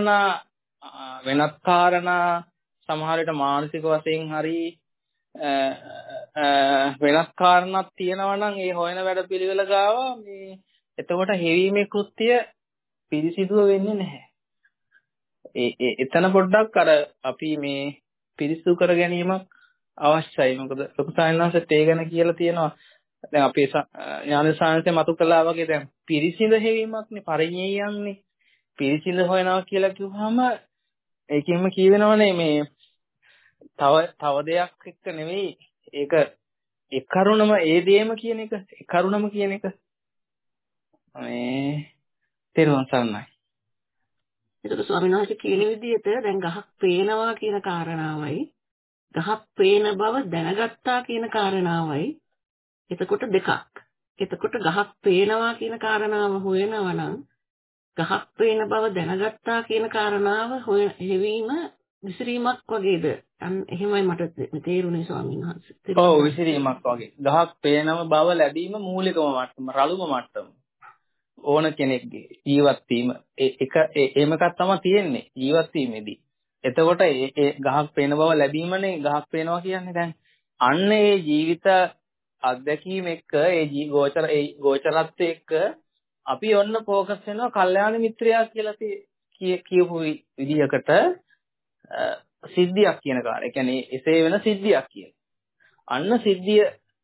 කාරණා සමහර විට මානසික වශයෙන් හරි වෙනස් කාරණාවක් තියෙනවා නම් ඒ හොයන වැඩ පිළිවෙල ගාව මේ එතකොට හෙවීමේ කෘත්‍ය පිරිසිදුව වෙන්නේ නැහැ. එතන පොඩ්ඩක් අර අපි මේ පිරිසිදු කර ගැනීමක් අවශ්‍යයි. මොකද ලොකු සායනසත් ඒ ගැන කියලා තියෙනවා. දැන් අපේ ඥාන සායනසේ මතු කළා වගේ දැන් පිරිසිදු හෙවීමක්නේ පරිඤ්ඤයන්නේ. පිරිසිදු හොයනවා කියලා කිව්වහම ඒකෙන්ම කියවෙනවනේ මේ තව දෙයක් එක්ක නෙවෙයි ඒක ඒ කරුණම ඒ දෙයම කියන එක ඒ කරුණම කියන එක මේ තේරුම් ගන්නයි. ඒක ස්වාමීන් වහන්සේ කියන විදිහට දැන් ගහක් පේනවා කියන කාරණාවයි ගහක් පේන බව දැනගත්තා කියන කාරණාවයි එතකොට දෙකක්. එතකොට ගහක් පේනවා කියන කාරණාව හොයනවා නම් ගහක් පේන බව දැනගත්තා කියන කාරණාව හෙවීම විසිරීමක් වගේද? එහෙමයි මට තේරුනේ ස්වාමීන් වහන්සේ. ඔව් විසිරීමක් වගේ. ගහක් පේනම බව ලැබීම මූලිකම මට්ටම, රළුම මට්ටම. ඕන කෙනෙක්ගේ ජීවත් වීම ඒමකක් තමයි තියෙන්නේ ජීවත් වීමේදී. එතකොට ඒ ගහක් පේන බව ලැබීමනේ ගහක් පේනවා කියන්නේ. දැන් අන්න ඒ ජීවිත අත්දැකීම එක්ක ඒ ගෝචරත්වයේ එක්ක අපි ඔන්න ફોකස් වෙනවා කල්යාණ මිත්‍රයා කියලා කියපු විදිහකට සිද්ධියක් කියන කාරණා. ඒ කියන්නේ එසේ වෙන සිද්ධියක් කියන. අන්න සිද්ධිය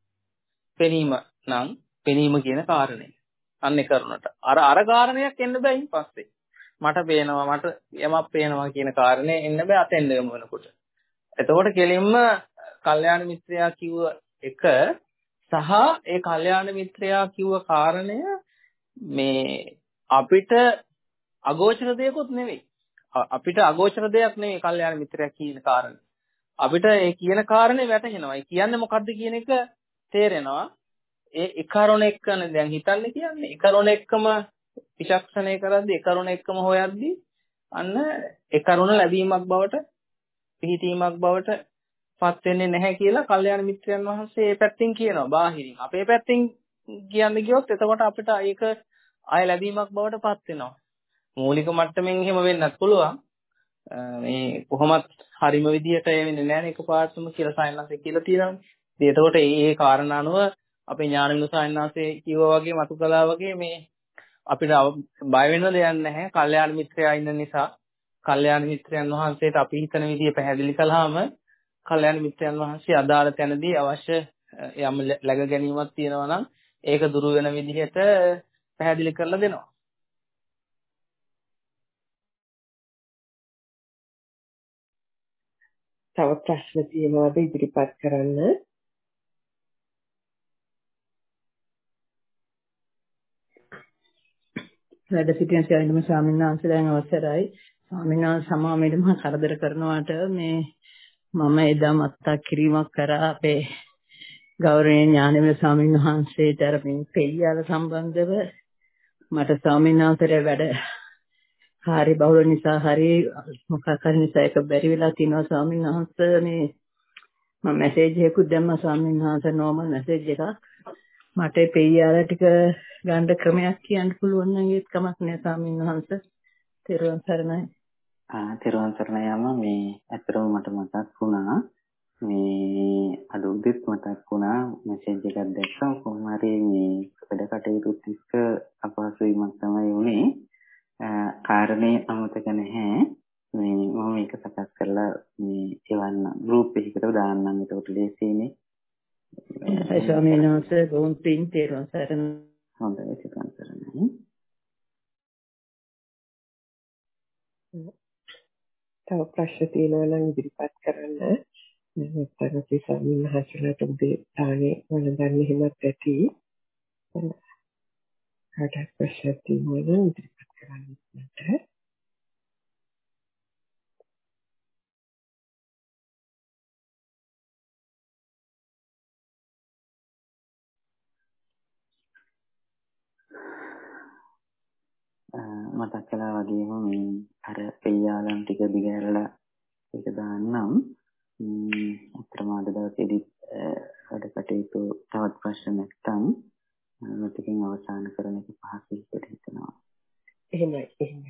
පෙනීම කියන කාරණේ. අන්නේ කරුණට. අර කාරණයක් එන්න බෑයින් පස්සේ. මට පේනවා මට යමක් පේනවා කියන කාරණේ එන්න බෑ අතෙන්ද යමු වෙනකොට. එතකොට කෙලින්ම කල්යාණ මිත්‍රයා කිව්ව එක සහ ඒ කල්යාණ මිත්‍රයා කිව්ව කාරණය මේ අපිට අගෝචර දෙයක්වත් නෙවෙයි. අපිට අගෝචර දෙයක් නෙවෙයි කල්යාණ මිත්‍රයා කියන කාරණේ. අපිට ඒ කියන කාරණේ වැටහෙනවා. ඒ කියන්නේ මොකද්ද කියන එක තේරෙනවා. ඒ කරුණ එක්කනේ දැන් හිතන්නේ කියන්නේ. ඒ කරුණ එක්කම විචක්ෂණය කරද්දී ඒ කරුණ එක්කම හොයද්දී අන්න ඒ කරුණ ලැබීමක් බවට පිහිටීමක් බවට පත් වෙන්නේ නැහැ කියලා කල්යාණ මිත්‍රයන් වහන්සේ මේ පැත්තෙන් කියනවා. බාහිරින් අපේ පැත්තෙන් කියන්නේ ගියොත් එතකොට අපිට ඒක ආය ලැබීමක් බවට පත් වෙනවා. මූලික මට්ටමින් එහෙම වෙන්නත් පුළුවන්. මේ කොහොමත් හරිම විදියට වෙන්නේ නැහැ නේ එකපාරටම කියලා සායනන්සේ කියලා තියෙනවා. ඉතින් එතකොට මේ කාරණා අනුව අපේ ඥානවිනු සායනන්සේ කිව්වා වගේ මතු කළා වගේ මේ අපිට බය වෙන්න දෙයක් නැහැ. කල්යාණ මිත්‍රයා ඉන්න නිසා කල්යාණ මිත්‍රයන් වහන්සේට අපි හිතන විදිය පැහැදිලි කළාම කල්යාණ මිත්‍රයන් වහන්සේ අදාළ තැනදී අවශ්‍ය යම් läග ගැනීමක් තියෙනවා නම් ඒක දුරු වෙන විදිහට පැහැදිලි කරලා දෙනවා. තව ප්‍රශ්න තියෙනවද ඉදිරිපත් කරන්න? වැඩ සිටින සියලුම ස්වාමීන් වහන්සේලාන් අවසරයි. ස්වාමීන් වහන්සේ සමාවෙන්න මම කරදර කරනවාට මේ මම එදා මතක් කිරීමක් කරා අපේ ගෞරවනීය ඥානවේල ස්වාමීන් වහන්සේට අර මේ පෙළියාල සම්බන්ධව මට ස්වාමීන් වහන්සේට වැඩ කාර්ය බහුල නිසා හරි මොකක් හරි නිසා ඒක බැරි වෙලා තිනවා ස්වාමීන් වහන්සේ මේ මම මැසේජ් එකකුත් දැම්මා ස්වාමීන් වහන්සේ නෝමල් මැසේජ් එකක් මට පෙළියාල ටික ගන්න ක්‍රමයක් කියන්න පුළුවන් නම් ඒත් කමක් නෑ ස්වාමීන් වහන්සේ. තෙරුවන් සරණයි. තෙරුවන් සරණයි අම්මා. මේ ඇත්තටම මට මතක් වුණා මේ අද උදේත් මතක් වුණා මැසේජ් එකක් දැක්කම කොහොම හරි මේ වැඩ කටයුතු ටික අපහසු වීමක් තමයි වුනේ. කාරණේ අමතක නැහැ. මේ මම මේක සකස් කරලා මේ එවන්න ගෲප් එකකට දාන්නම්. ඒකට ලේසියිනේ. ස්වාමීන් වහන්සේ බොහොම පිං තෙරුවන් සරණයි. හොඳයි තෙරුවන් සරණයි. තව ප්‍රශ්න තියෙනවා නම් ඉදිරිපත් කරන්න. නැත්නම් ස්වාමීන් වහන්සේලාට උදේ තානේ වළඳන්න හිමත් ඇති. කාටත් ප්‍රශ්න තියෙනවා නම් ඉදිරිපත් කරන්න. මතක් කළා වගේම මේ අර පෙయ్యాලම් ටික දිගහැරලා ඒක දාන්නම්. අත්‍තරම අද දවසේදී වැඩ කටයුතු තවත් ප්‍රශ්න නැත්නම් මේකෙන් අවසන් කරන එක පහසුයි කියලා හිතනවා. එහෙමයි.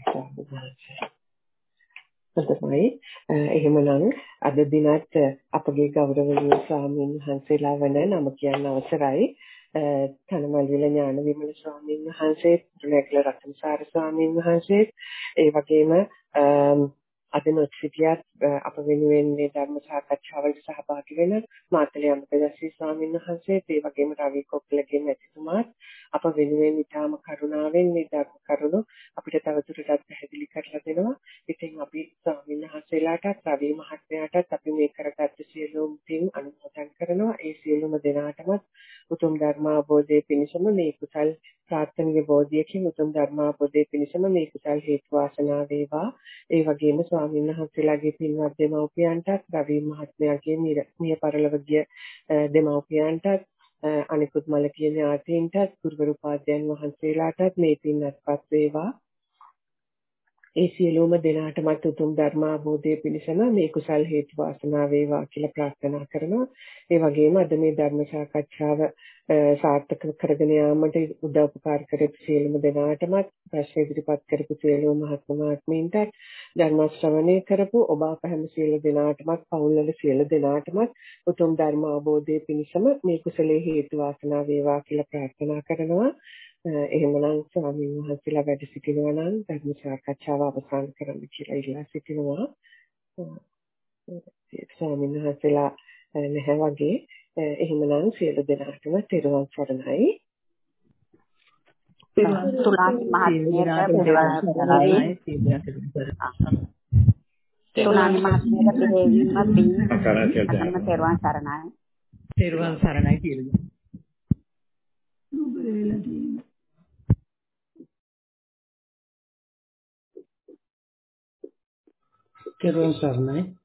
එහෙමනම් අද දිනත් අපගේ ගෞරවනීය ස්වාමීන් වහන්සේලා වන නම කියන්න අවසරයි. තනමල්විල ඥාන විමල ස්වාමීන් වහන්සේ, රුණැගල රත්නසාර ස්වාමීන් වහන්සේ, ඒ වගේම අද නොසිටියත් අප වෙනුවෙන් මේ ධර්ම සාකච්ඡාවලට සහභාගී වෙන මාතලේ අමතදස්සී ස්වාමීන් වහන්සේ, ඒ වගේම රවි කොක්කලගේ මැතිතුමාත් අප වෙනුවෙන් ඉතාම කරුණාවෙන් මේ ධර්ම කරුණු අපිට තවදුරටත් පැහැදිලි කරලා දෙනවා. ඉතින් අපි ස්වාමීන් වහන්සේලාටත් රවි මහත්මයාටත් අපි මේ කරගත්ත සියලුම පින් අනුමෝදන් කරනවා. ඒ සියලුම දෙනාටම උතුම් ධර්ම අවබෝධයේ පිණසම මේ කුසල් ප්‍රාර්ථනීය බෝධියකින් උතුම් ධර්ම අවබෝධයේ පිණසම මේ කුසල් හේතු වාසනා වේවා. ඒ වගේම ස්වාමීන් වහන්සේලාගේ පින්වත් දෙමව්පියන්ටත් රවි මහත්මයාගේ මිය පරලොව ගිය දෙමව්පියන්ටත් අනිකුත් මළගිය ඥාතීන්ටත් ගුරුවරු උපාධ්‍යයන් වහන්සේලාටත් මේ පින් අත්පත් වේවා. ඒ සියලුම දෙනාටමත් උතුම් ධර්ම අවබෝධයේ පිණසම මේ කුසල් හේතු වාසනා වේවා කියලා ප්‍රාර්ථනා කරනවා. ඒ වගේම අද මේ ධර්ම සාකච්ඡාව සාර්ථක කරගෙන යාමට උදව් උපකාර කරපු සියලුම දෙනාටමත් ප්‍රශ්න ඉදිරිපත් කරපු සියලුම මහත්මයාත්මීන්ට ධර්ම ශ්‍රවණය කරපු ඔබ අප හැම සියලු දෙනාටමත් පවුල්වල සියලු දෙනාටමත් උතුම් ධර්ම අවබෝධයේ පිණසම මේ කුසලයේ හේතු වාසනා වේවා කියලා ප්‍රාර්ථනා කරනවා. එහෙමනම් ස්වාමීන් වහන්සේලා වැඩ සිටිනවා නම් ධර්ම සාකච්ඡාව අවසන් කරන්න කියලා ඉල්ලා සිටිනවා. ස්වාමීන් වහන්සේලා නැහැ වගේ. එහෙමනම් සියලු දෙනාටම තෙරුවන් සරණයි. තුලානි මහත්මියට තෙරුවන් සරණයි. තෙරුවන් සරණයි කියලා. තෙරුවන් සරණයි.